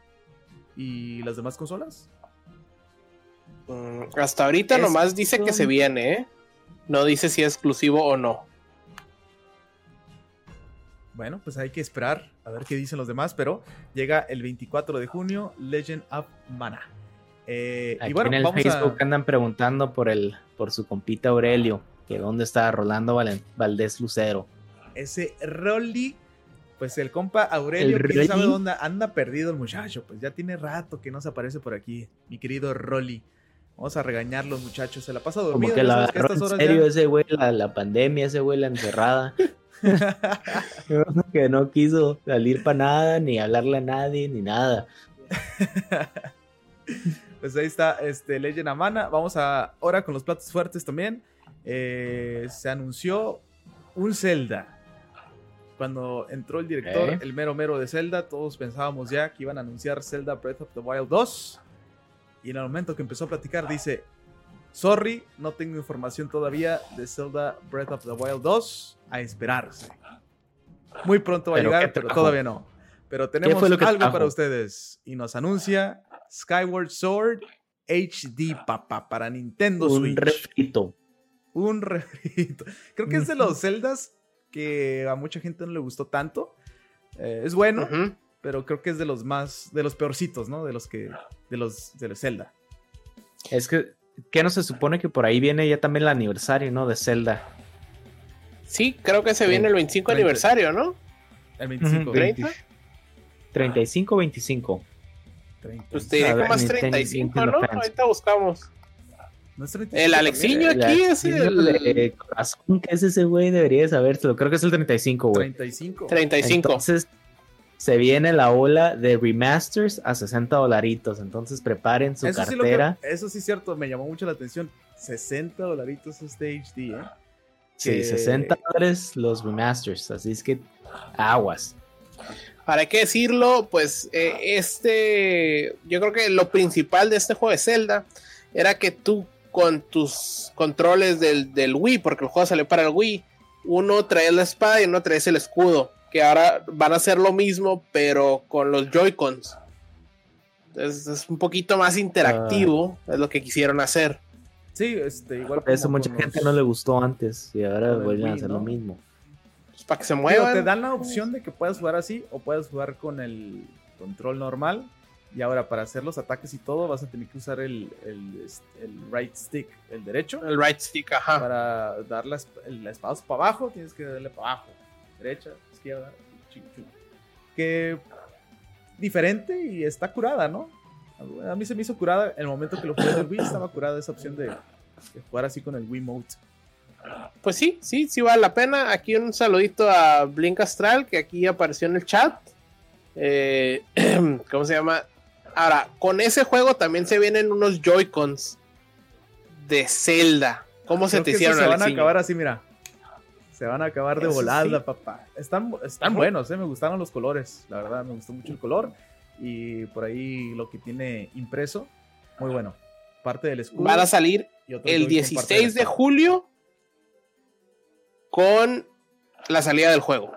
[SPEAKER 1] y las demás consolas?
[SPEAKER 3] Mm, hasta ahorita es nomás dice que se viene, ¿eh? No dice si es exclusivo o no.
[SPEAKER 1] Bueno, pues hay que esperar a ver qué dicen los demás, pero llega el veinticuatro de junio Legend of Mana. Eh,
[SPEAKER 2] Aquí
[SPEAKER 1] y bueno,
[SPEAKER 2] en el
[SPEAKER 1] vamos
[SPEAKER 2] Facebook
[SPEAKER 1] a...
[SPEAKER 2] andan preguntando por el por su compita Aurelio, que dónde está Rolando Val- Valdés Lucero.
[SPEAKER 1] Ese Rolly, pues el compa Aurelio, quién sabe dónde anda perdido el muchacho, pues ya tiene rato que no se aparece por aquí, mi querido Rolly. Vamos a regañar los muchachos. Se la pasa
[SPEAKER 2] Como
[SPEAKER 1] dormido.
[SPEAKER 2] que
[SPEAKER 1] ya
[SPEAKER 2] la
[SPEAKER 1] sabes que a
[SPEAKER 2] agarró
[SPEAKER 1] estas
[SPEAKER 2] en
[SPEAKER 1] horas
[SPEAKER 2] serio
[SPEAKER 1] ya-
[SPEAKER 2] ese güey, la, la pandemia, ese güey, la encerrada. Que no quiso salir para nada, ni hablarle a nadie, ni nada.
[SPEAKER 1] Pues ahí está este, Legend of Mana. Vamos a, ahora con los platos fuertes también. Eh, se anunció un Zelda. Cuando entró el director,
[SPEAKER 2] ¿Eh?
[SPEAKER 1] el mero mero de Zelda, todos pensábamos ya que iban a anunciar Zelda Breath of the Wild dos. Y en el momento que empezó a platicar dice, sorry, no tengo información todavía de Zelda Breath of the Wild dos, a esperarse. Muy pronto va a
[SPEAKER 2] ¿Pero
[SPEAKER 1] llegar,
[SPEAKER 2] qué
[SPEAKER 1] pero
[SPEAKER 2] trajo?
[SPEAKER 1] todavía no. Pero tenemos
[SPEAKER 2] fue lo que
[SPEAKER 1] algo
[SPEAKER 2] trajo?
[SPEAKER 1] para ustedes. Y nos anuncia Skyward Sword H D, papá, para Nintendo
[SPEAKER 2] Un
[SPEAKER 1] Switch.
[SPEAKER 2] refrito.
[SPEAKER 1] Un refrito. Creo que es de los Zeldas que a mucha gente no le gustó tanto. Eh, es bueno,
[SPEAKER 3] Ujú.
[SPEAKER 1] pero creo que es de los más, de los peorcitos, ¿no? De los que, de los, de los Zelda.
[SPEAKER 2] Es que, ¿qué no se supone que por ahí viene ya también el aniversario, ¿no? De Zelda.
[SPEAKER 3] Sí, creo que se viene el veinticinco
[SPEAKER 1] treinta.
[SPEAKER 3] aniversario, ¿no?
[SPEAKER 1] El veinticinco.
[SPEAKER 2] Ujú,
[SPEAKER 3] ¿treinta?
[SPEAKER 2] treinta y cinco o veinticinco.
[SPEAKER 1] treinta.
[SPEAKER 3] Pues te diré
[SPEAKER 2] A
[SPEAKER 3] que
[SPEAKER 2] ver,
[SPEAKER 3] más
[SPEAKER 2] Nintendo-
[SPEAKER 3] treinta y cinco,
[SPEAKER 2] Nintendo
[SPEAKER 3] ¿no?
[SPEAKER 2] fans.
[SPEAKER 3] Ahorita buscamos.
[SPEAKER 1] ¿No es treinta y cinco
[SPEAKER 3] El
[SPEAKER 1] también?
[SPEAKER 3] Alexiño
[SPEAKER 2] El
[SPEAKER 3] aquí es
[SPEAKER 2] Alexiño
[SPEAKER 3] el
[SPEAKER 2] de corazón, que es ese güey, debería sabérselo. Creo que es el treinta y cinco, güey.
[SPEAKER 1] treinta y cinco.
[SPEAKER 3] treinta y cinco.
[SPEAKER 2] Entonces, se viene la ola de remasters a sesenta dolaritos. Entonces, preparen su
[SPEAKER 1] Eso sí, lo que-
[SPEAKER 2] cartera.
[SPEAKER 1] eso sí es cierto, me llamó mucho la atención. sesenta dolaritos este H D, ¿eh?
[SPEAKER 2] Sí,
[SPEAKER 1] Que-
[SPEAKER 2] sesenta dólares los remasters. Así es que, aguas.
[SPEAKER 3] Para qué decirlo, pues eh, este, yo creo que lo principal de este juego de Zelda era que tú con tus controles del, del Wii, porque el juego salió para el Wii, uno traía la espada y uno traía el escudo, que ahora van a hacer lo mismo, pero con los Joy-Cons. Entonces es un poquito más interactivo, es lo que quisieron hacer.
[SPEAKER 1] Sí, este, igual
[SPEAKER 2] Por eso
[SPEAKER 1] como
[SPEAKER 2] mucha
[SPEAKER 1] con
[SPEAKER 2] gente
[SPEAKER 1] los-
[SPEAKER 2] no le gustó antes. Y ahora
[SPEAKER 1] con el
[SPEAKER 2] vuelven a
[SPEAKER 1] Wii,
[SPEAKER 2] hacer
[SPEAKER 1] ¿no?
[SPEAKER 2] lo mismo.
[SPEAKER 3] Pues, para que se
[SPEAKER 1] Digo,
[SPEAKER 3] muevan.
[SPEAKER 1] te dan la opción de que puedas jugar así o puedes jugar con el control normal. Y ahora para hacer los ataques y todo vas a tener que usar el, el, el right stick, el derecho.
[SPEAKER 3] El right stick, ajá.
[SPEAKER 1] Para dar la, esp- la espada para abajo, tienes que darle para abajo. Derecha, izquierda, ching, ching. Que diferente y está curada, ¿no? A mí se me hizo curada el momento que lo jugué en el Wii, estaba curada esa opción de, de jugar así con el Wiimote.
[SPEAKER 3] Pues sí, sí, sí vale la pena. Aquí un saludito a Blink Astral, que aquí apareció en el chat. Eh, ¿Cómo se llama? Ahora, con ese juego también se vienen unos Joy-Cons de Zelda. ¿Cómo se
[SPEAKER 1] Creo
[SPEAKER 3] te
[SPEAKER 1] que esos
[SPEAKER 3] hicieron,
[SPEAKER 1] se van a
[SPEAKER 3] Alexiño?
[SPEAKER 1] acabar así, mira. Se van a acabar de
[SPEAKER 3] Eso
[SPEAKER 1] volada,
[SPEAKER 3] sí.
[SPEAKER 1] papá. Están, están
[SPEAKER 3] Ajá.
[SPEAKER 1] buenos, ¿eh? Me gustaron los colores. La verdad, me gustó mucho el color. Y por ahí lo que tiene impreso, muy bueno. Parte del escudo.
[SPEAKER 3] Van a salir
[SPEAKER 1] y otro
[SPEAKER 3] el
[SPEAKER 1] Joy-Con, parte
[SPEAKER 3] dieciséis de
[SPEAKER 1] la espada.
[SPEAKER 3] julio con la salida del juego.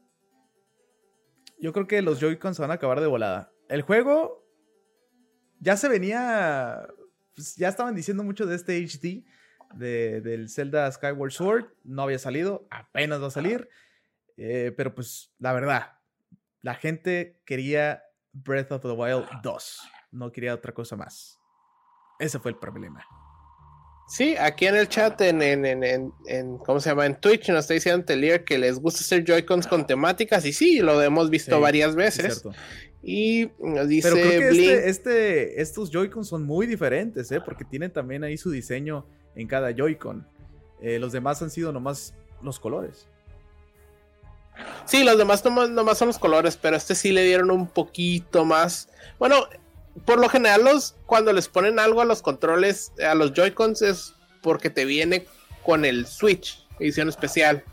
[SPEAKER 1] Yo creo que los Joy-Cons se van a acabar de volada. El juego ya se venía. Pues ya estaban diciendo mucho de este H D de, del Zelda Skyward Sword. No había salido, apenas va a salir. Eh, pero pues la verdad, la gente quería Breath of the Wild dos. No quería otra cosa más. Ese fue el problema.
[SPEAKER 3] Sí, aquí en el chat, en, en, en, en, en- ¿cómo se llama? En Twitch nos está diciendo Telier que les gusta hacer Joy-Cons con temáticas. Y sí, lo hemos visto
[SPEAKER 1] Sí,
[SPEAKER 3] varias
[SPEAKER 1] Es
[SPEAKER 3] veces.
[SPEAKER 1] cierto.
[SPEAKER 3] Y nos dice
[SPEAKER 1] Pero creo que
[SPEAKER 3] Blink.
[SPEAKER 1] este, este, estos Joy-Cons son muy diferentes, ¿eh? Porque tienen también ahí su diseño en cada Joy-Con. Eh, los demás han sido nomás los colores.
[SPEAKER 3] Sí, los demás nomás, nomás son los colores, pero este sí le dieron un poquito más. Bueno, por lo general, los, cuando les ponen algo a los controles, a los Joy-Cons, es porque te viene con el Switch, edición especial.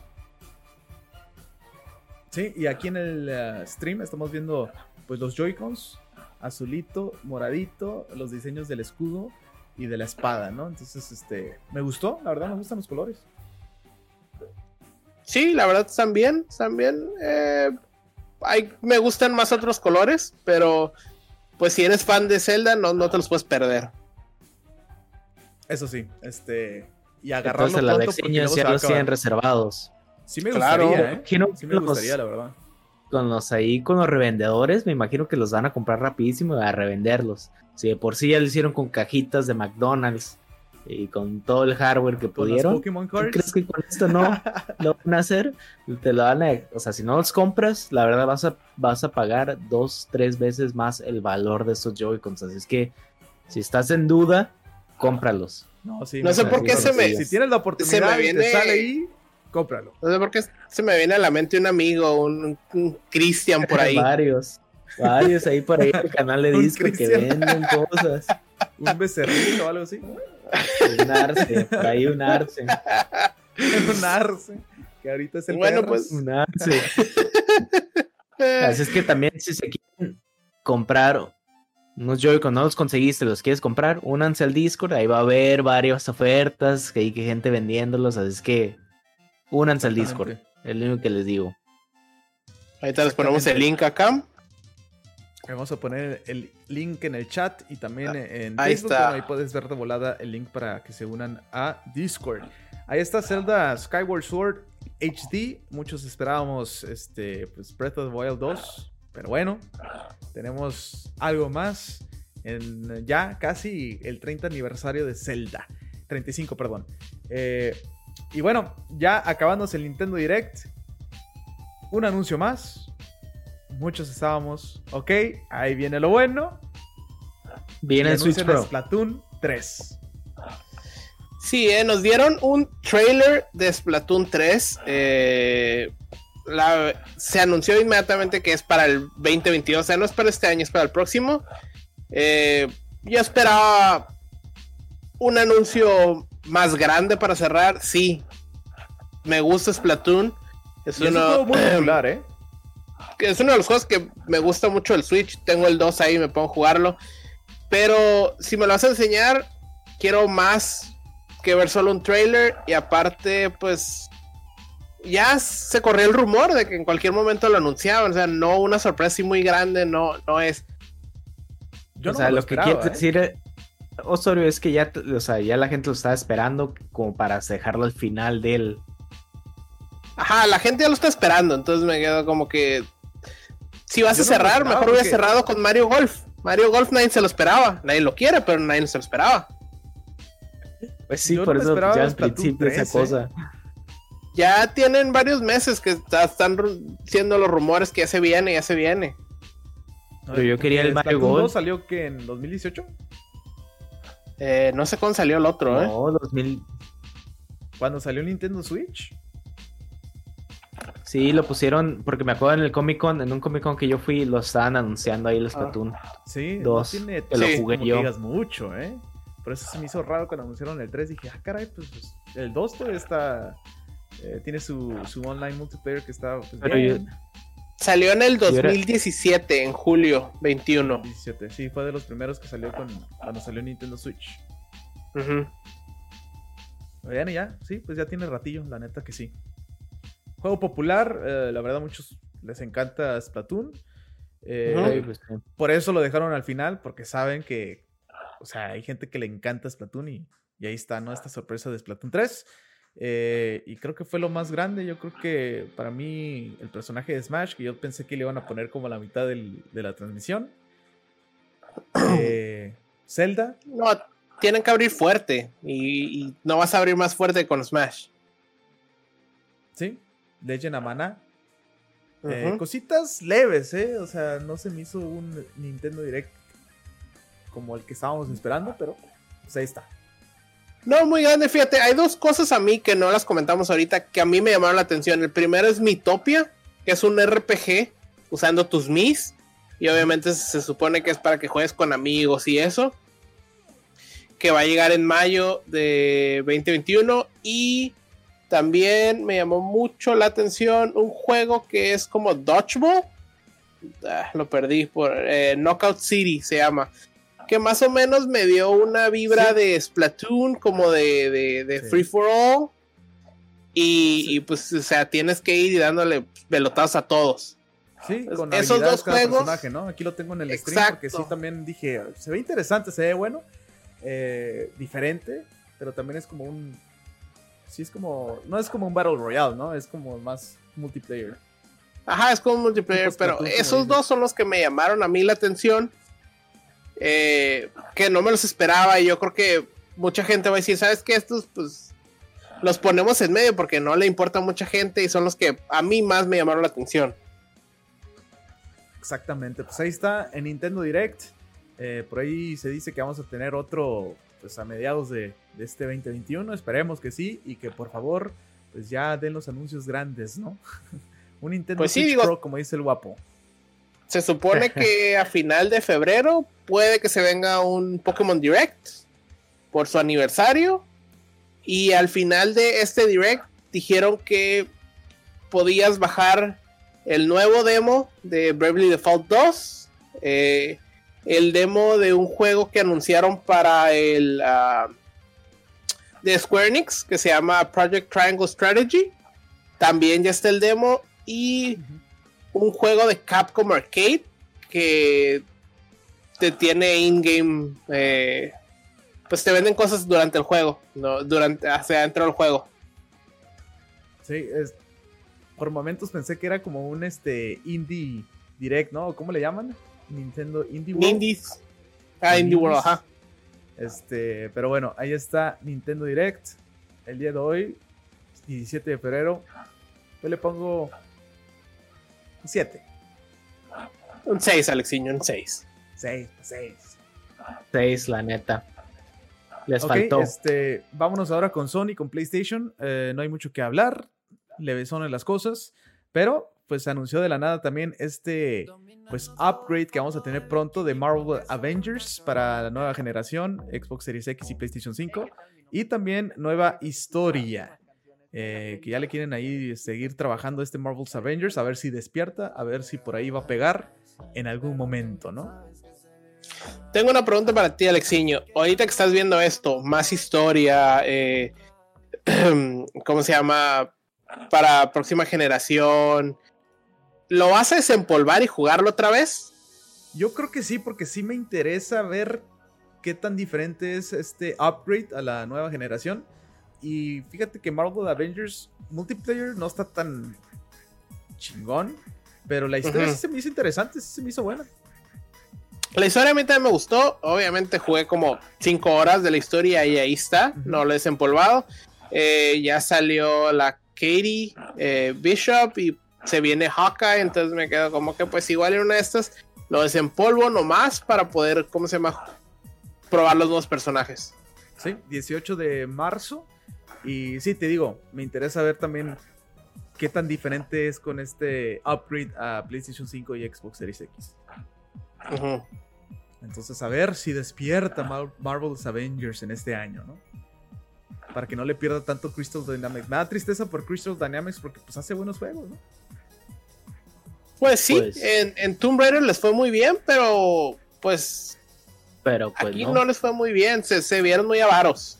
[SPEAKER 1] Sí, y aquí en el uh, stream estamos viendo pues los Joy-Cons, azulito, moradito, los diseños del escudo y de la espada, ¿no? Entonces, este, me gustó, la verdad me gustan los colores.
[SPEAKER 3] Sí, la verdad están bien, están bien. Eh, hay, me gustan más otros colores, pero pues si eres fan de Zelda, no, no te los puedes perder.
[SPEAKER 1] Eso sí, este, y agarrarlo
[SPEAKER 2] Entonces, el
[SPEAKER 1] pronto porque
[SPEAKER 2] Alexiño
[SPEAKER 1] luego se
[SPEAKER 2] ya
[SPEAKER 1] va a
[SPEAKER 2] los tienen
[SPEAKER 1] acabar.
[SPEAKER 2] reservados.
[SPEAKER 1] Sí me
[SPEAKER 3] Claro.
[SPEAKER 1] gustaría, ¿eh?
[SPEAKER 2] Quiero
[SPEAKER 1] Sí me
[SPEAKER 2] los-
[SPEAKER 1] gustaría, la verdad.
[SPEAKER 2] Con los ahí, con los revendedores, me imagino que los van a comprar rapidísimo y a revenderlos. Si de por sí ya lo hicieron con cajitas de McDonald's y con todo el hardware que
[SPEAKER 1] Con los
[SPEAKER 2] pudieron.
[SPEAKER 1] Pokémon
[SPEAKER 2] ¿Tú
[SPEAKER 1] Cards.
[SPEAKER 2] crees que con esto no lo van a hacer? Te lo van a, o sea, si no los compras, la verdad vas a, vas a pagar dos, tres veces más el valor de estos Joy-Cons. Así es que si estás en duda, cómpralos.
[SPEAKER 1] No, sí,
[SPEAKER 3] No sé por qué se me...
[SPEAKER 1] Si tienes la
[SPEAKER 3] se
[SPEAKER 1] oportunidad
[SPEAKER 3] me
[SPEAKER 1] y te
[SPEAKER 3] viene-
[SPEAKER 1] sale ahí, cómpralo.
[SPEAKER 3] No sé por qué se me viene a la mente un amigo, un, un Cristian por ahí.
[SPEAKER 2] Varios. Varios ahí por ahí en el canal de
[SPEAKER 1] Un
[SPEAKER 2] disco que
[SPEAKER 1] Cristian.
[SPEAKER 2] venden cosas.
[SPEAKER 1] Un becerrito o algo así.
[SPEAKER 2] Un arce, por ahí un arce.
[SPEAKER 1] Un arce. Que ahorita es el
[SPEAKER 3] Bueno,
[SPEAKER 1] perro.
[SPEAKER 3] pues,
[SPEAKER 2] Un arce. Así es que también si se quieren comprar unos Joy-Con, no los conseguiste, los quieres comprar, únanse al Discord, ahí va a haber varias ofertas, que hay que gente vendiéndolos, así es que únanse al Discord,
[SPEAKER 1] Exactamente.
[SPEAKER 2] es lo único que les digo.
[SPEAKER 3] ahorita les ponemos el link acá.
[SPEAKER 1] Vamos a poner el link en el chat y también en
[SPEAKER 3] ahí
[SPEAKER 1] Facebook.
[SPEAKER 3] está.
[SPEAKER 1] Bueno, ahí puedes ver de volada el link para que se unan a Discord. Ahí está Zelda Skyward Sword H D. Muchos esperábamos este, pues Breath of the Wild dos, pero bueno, tenemos algo más en ya casi el treinta aniversario de Zelda. treinta y cinco, perdón. Eh, y bueno, ya acabándose el Nintendo Direct, un anuncio más. Muchos estábamos, ok, ahí viene lo bueno.
[SPEAKER 2] Viene
[SPEAKER 1] Y
[SPEAKER 2] el Switch
[SPEAKER 1] anuncian
[SPEAKER 2] Pro.
[SPEAKER 1] Splatoon tres.
[SPEAKER 3] Sí, eh, nos dieron un trailer de Splatoon tres. eh, la- se anunció inmediatamente que es para el veinte veintidós, o sea, no es para este año, es para el próximo. Eh, yo esperaba un anuncio más grande para cerrar. Sí, me gusta Splatoon. Es
[SPEAKER 1] Y es un
[SPEAKER 3] uno,
[SPEAKER 1] juego muy popular, ¿eh?
[SPEAKER 3] que es uno de los juegos que me gusta mucho el Switch. Tengo el dos ahí, me pongo a jugarlo. Pero si me lo vas a enseñar, quiero más que ver solo un trailer. Y aparte, pues ya se corrió el rumor de que en cualquier momento lo anunciaban. O sea, no una sorpresa así muy grande, no, no es.
[SPEAKER 1] Yo
[SPEAKER 2] o
[SPEAKER 1] no
[SPEAKER 2] sea,
[SPEAKER 1] me
[SPEAKER 2] lo,
[SPEAKER 1] lo
[SPEAKER 2] que
[SPEAKER 1] esperaba,
[SPEAKER 2] quieres
[SPEAKER 1] ¿eh?
[SPEAKER 2] decir, eh, Osorio, es que ya, o sea, ya la gente lo estaba esperando como para dejarlo al final del...
[SPEAKER 3] Ajá, la gente ya lo está esperando. Entonces me quedo como que si vas
[SPEAKER 1] Yo
[SPEAKER 3] a
[SPEAKER 1] no me lo
[SPEAKER 3] cerrar,
[SPEAKER 1] esperaba
[SPEAKER 3] mejor hubiera
[SPEAKER 1] porque-
[SPEAKER 3] cerrado con Mario Golf. Mario Golf nadie se lo esperaba. Nadie lo quiere, pero nadie se lo esperaba.
[SPEAKER 2] Pues sí,
[SPEAKER 1] Yo
[SPEAKER 2] por
[SPEAKER 1] no me
[SPEAKER 2] eso
[SPEAKER 1] esperaba
[SPEAKER 2] ya al
[SPEAKER 1] Splatoon
[SPEAKER 2] principio
[SPEAKER 1] tres,
[SPEAKER 2] esa cosa.
[SPEAKER 3] Ya tienen varios meses que está- están siendo los rumores que ya se viene, ya se viene.
[SPEAKER 2] Pero yo quería el Mario
[SPEAKER 1] Splatoon
[SPEAKER 2] Golf.
[SPEAKER 1] dos salió que en dos mil dieciocho.
[SPEAKER 3] Eh, no sé cuándo salió el otro, ¿eh?
[SPEAKER 2] No, dos mil...
[SPEAKER 1] Cuando salió Nintendo Switch.
[SPEAKER 2] Sí, lo pusieron, porque me acuerdo en el Comic Con, en un Comic Con que yo fui, lo estaban anunciando ahí el Splatoon.
[SPEAKER 1] Sí,
[SPEAKER 2] Dos,
[SPEAKER 1] no tiene
[SPEAKER 2] que lo
[SPEAKER 3] Sí,
[SPEAKER 2] jugué
[SPEAKER 1] como
[SPEAKER 2] yo.
[SPEAKER 1] que digas mucho, ¿eh? Por eso se me hizo raro cuando anunciaron el tres. Dije, ah, caray, pues, pues, el dos todavía está. eh, tiene su, su online multiplayer que está. Pues,
[SPEAKER 2] Pero
[SPEAKER 1] bien.
[SPEAKER 2] yo-
[SPEAKER 3] Salió en el
[SPEAKER 2] Yo era-
[SPEAKER 3] dos mil diecisiete, en julio veintiuno.
[SPEAKER 1] diecisiete. Sí, fue de los primeros que salió con, cuando salió Nintendo Switch.
[SPEAKER 3] Ujú.
[SPEAKER 1] Vean, y ya, sí, pues ya tiene ratillo, la neta que sí. Juego popular, eh, la verdad, a muchos les encanta Splatoon. Eh,
[SPEAKER 3] Ujú.
[SPEAKER 2] Sí, pues, sí.
[SPEAKER 1] Por eso lo dejaron al final, porque saben que, o sea, hay gente que le encanta Splatoon y, y ahí está, ¿no? Esta sorpresa de Splatoon tres. Eh, y creo que fue lo más grande. Yo creo que para mí el personaje de Smash, que yo pensé que le iban a poner como a la mitad del- de la transmisión. Eh, Zelda,
[SPEAKER 3] No, tienen que abrir fuerte. Y, y no vas a abrir más fuerte con Smash.
[SPEAKER 1] ¿sí? Legend of Mana. Eh,
[SPEAKER 3] Ujú.
[SPEAKER 1] cositas leves, ¿eh? O sea, no se me hizo un Nintendo Direct como el que estábamos esperando, pero pues ahí está.
[SPEAKER 3] No, muy grande, fíjate, hay dos cosas a mí que no las comentamos ahorita que a mí me llamaron la atención. El primero es Miitopia, que es un R P G usando tus Mis. Y obviamente se supone que es para que juegues con amigos y eso. Que va a llegar en mayo de veinte veintiuno. Y también me llamó mucho la atención un juego que es como Dodgeball. Ah, lo perdí por eh, Knockout City se llama. Que más o menos me dio una vibra
[SPEAKER 1] Sí.
[SPEAKER 3] de Splatoon, como de, de, de
[SPEAKER 1] Sí.
[SPEAKER 3] Free for All. Y,
[SPEAKER 1] Sí.
[SPEAKER 3] y pues, o sea, tienes que ir dándole pelotazos a todos.
[SPEAKER 1] Sí, con
[SPEAKER 3] Esos
[SPEAKER 1] habilidades
[SPEAKER 3] dos
[SPEAKER 1] cada
[SPEAKER 3] juegos-
[SPEAKER 1] personaje, ¿no? Aquí lo tengo en el stream porque sí
[SPEAKER 3] Exacto.
[SPEAKER 1] también dije, se ve interesante, se ve bueno, eh, diferente, pero también es como un, sí es como, no es como un Battle Royale, ¿no? Es como más multiplayer.
[SPEAKER 3] Ajá, es como multiplayer,
[SPEAKER 1] Tipo
[SPEAKER 3] pero
[SPEAKER 1] Splatoon, como
[SPEAKER 3] esos
[SPEAKER 1] dices.
[SPEAKER 3] dos son los que me llamaron a mí la atención. eh, que no me los esperaba. Y yo creo que mucha gente va a decir, ¿sabes qué? Estos, pues, los ponemos en medio porque no le importa a mucha gente y son los que a mí más me llamaron la atención.
[SPEAKER 1] Exactamente, pues ahí está en Nintendo Direct. Eh, por ahí se dice que vamos a tener otro pues a mediados de, de este veinte veintiuno. Esperemos que sí y que por favor pues ya den los anuncios grandes, ¿no? Un Nintendo
[SPEAKER 3] pues sí,
[SPEAKER 1] Switch
[SPEAKER 3] digo,
[SPEAKER 1] Pro, como dice el guapo.
[SPEAKER 3] Se supone que a final de febrero puede que se venga un Pokémon Direct por su aniversario. Y al final de este Direct dijeron que podías bajar el nuevo demo de Bravely Default dos. Eh, el demo de un juego que anunciaron para el uh, de Square Enix, que se llama Project Triangle Strategy. También ya está el demo. Y uh-huh. un juego de Capcom Arcade que te tiene in-game, eh, pues te venden cosas durante el juego, ¿no? Durante, hacia dentro del juego.
[SPEAKER 1] Sí, es, por momentos pensé que era como un este Indie Direct, ¿no? ¿Cómo le llaman? Nintendo Indie World.
[SPEAKER 3] Indies. Ah, Indie World, ajá.
[SPEAKER 1] Este, pero bueno, ahí está Nintendo Direct. El día de hoy, diecisiete de febrero. Yo le pongo un siete.
[SPEAKER 3] Un seis, Alexiño, un seis.
[SPEAKER 1] seis, seis.
[SPEAKER 2] seis, la neta. Les
[SPEAKER 1] okay,
[SPEAKER 2] faltó.
[SPEAKER 1] Este, vámonos ahora con Sony, con PlayStation. Eh, no hay mucho que hablar. Levesones las cosas. Pero, pues se anunció de la nada también este pues upgrade que vamos a tener pronto de Marvel Avengers para la nueva generación, Xbox Series X y PlayStation cinco. Y también nueva historia. Eh, que ya le quieren ahí seguir trabajando este Marvel's Avengers. A ver si despierta. A ver si por ahí va a pegar en algún momento, ¿no?
[SPEAKER 3] Tengo una pregunta para ti, Alexiño. Ahorita que estás viendo esto, más historia, eh, ¿cómo se llama? Para próxima generación, ¿lo vas a desempolvar y jugarlo otra vez?
[SPEAKER 1] Yo creo que sí, porque sí me interesa ver qué tan diferente es este upgrade a la nueva generación. Y fíjate que Marvel Avengers Multiplayer no está tan chingón, pero la historia uh-huh. sí se me hizo interesante, sí se me hizo buena.
[SPEAKER 3] La historia a mí también me gustó. Obviamente jugué como cinco horas de la historia y ahí está. Uh-huh. No lo he desempolvado. Eh, ya salió la Katie eh, Bishop y se viene Hawkeye. Entonces me quedo como que pues igual en una de estas lo desempolvo nomás para poder, ¿cómo se llama? Probar los nuevos personajes.
[SPEAKER 1] Sí, dieciocho de marzo. Y sí, te digo, me interesa ver también qué tan diferente es con este upgrade a PlayStation cinco y Xbox Series X.
[SPEAKER 3] Uh-huh.
[SPEAKER 1] Entonces, a ver si despierta Mar- Marvel's Avengers en este año, ¿no? Para que no le pierda tanto Crystal Dynamics. Me da tristeza por Crystal Dynamics porque pues hace buenos juegos, ¿no?
[SPEAKER 3] Pues sí,
[SPEAKER 2] pues,
[SPEAKER 3] en, en Tomb Raider les fue muy bien, pero pues,
[SPEAKER 2] pero pues
[SPEAKER 3] aquí
[SPEAKER 2] no.
[SPEAKER 3] no les fue muy bien, se, se vieron muy avaros.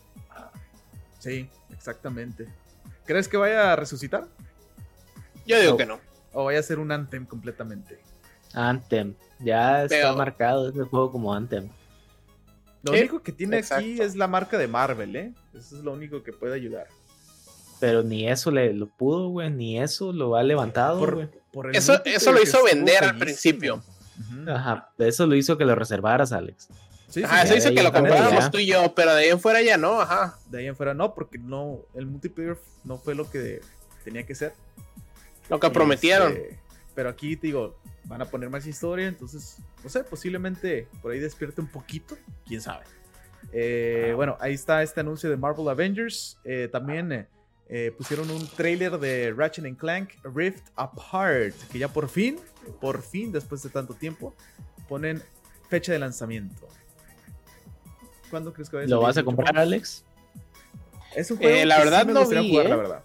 [SPEAKER 1] Sí, exactamente. ¿Crees que vaya a resucitar?
[SPEAKER 3] Yo digo
[SPEAKER 2] no.
[SPEAKER 3] que no.
[SPEAKER 1] ¿O vaya a ser un Anthem completamente?
[SPEAKER 2] Anthem. Ya está
[SPEAKER 3] Pero...
[SPEAKER 2] marcado este juego como Anthem.
[SPEAKER 1] Lo
[SPEAKER 3] sí,
[SPEAKER 1] único que tiene
[SPEAKER 3] exacto.
[SPEAKER 1] aquí es la marca de Marvel, ¿eh? Eso es lo único que puede ayudar.
[SPEAKER 2] Pero ni eso le lo pudo, güey. Ni eso lo ha levantado, güey.
[SPEAKER 3] Por, por eso, eso lo hizo vender al principio.
[SPEAKER 1] Uh-huh.
[SPEAKER 2] Ajá. Eso lo hizo que lo reservaras, Alex.
[SPEAKER 1] Sí,
[SPEAKER 3] ajá,
[SPEAKER 1] sí,
[SPEAKER 3] eso hizo que lo compráramos
[SPEAKER 2] ya.
[SPEAKER 3] tú y yo, pero de ahí en fuera ya no, ajá.
[SPEAKER 1] De ahí en fuera no, porque no, el multiplayer no fue lo que tenía que ser.
[SPEAKER 3] Lo que
[SPEAKER 1] Y
[SPEAKER 3] prometieron.
[SPEAKER 1] Este, pero aquí, te digo, van a poner más historia, entonces, no sé, posiblemente por ahí despierte un poquito, quién sabe. Eh, bueno, ahí está este anuncio de Marvel Avengers. Eh, también eh, eh, pusieron un trailer de Ratchet and Clank Rift Apart, que ya por fin, por fin, después de tanto tiempo, ponen fecha de lanzamiento. ¿Cuándo crees que va a
[SPEAKER 2] ¿Lo vas a comprar, Alex?
[SPEAKER 1] Es un juego
[SPEAKER 3] Eh, la
[SPEAKER 1] que
[SPEAKER 3] verdad
[SPEAKER 1] sí me
[SPEAKER 3] no
[SPEAKER 1] gustaría
[SPEAKER 3] vi,
[SPEAKER 1] jugar,
[SPEAKER 3] ¿eh?
[SPEAKER 1] la verdad.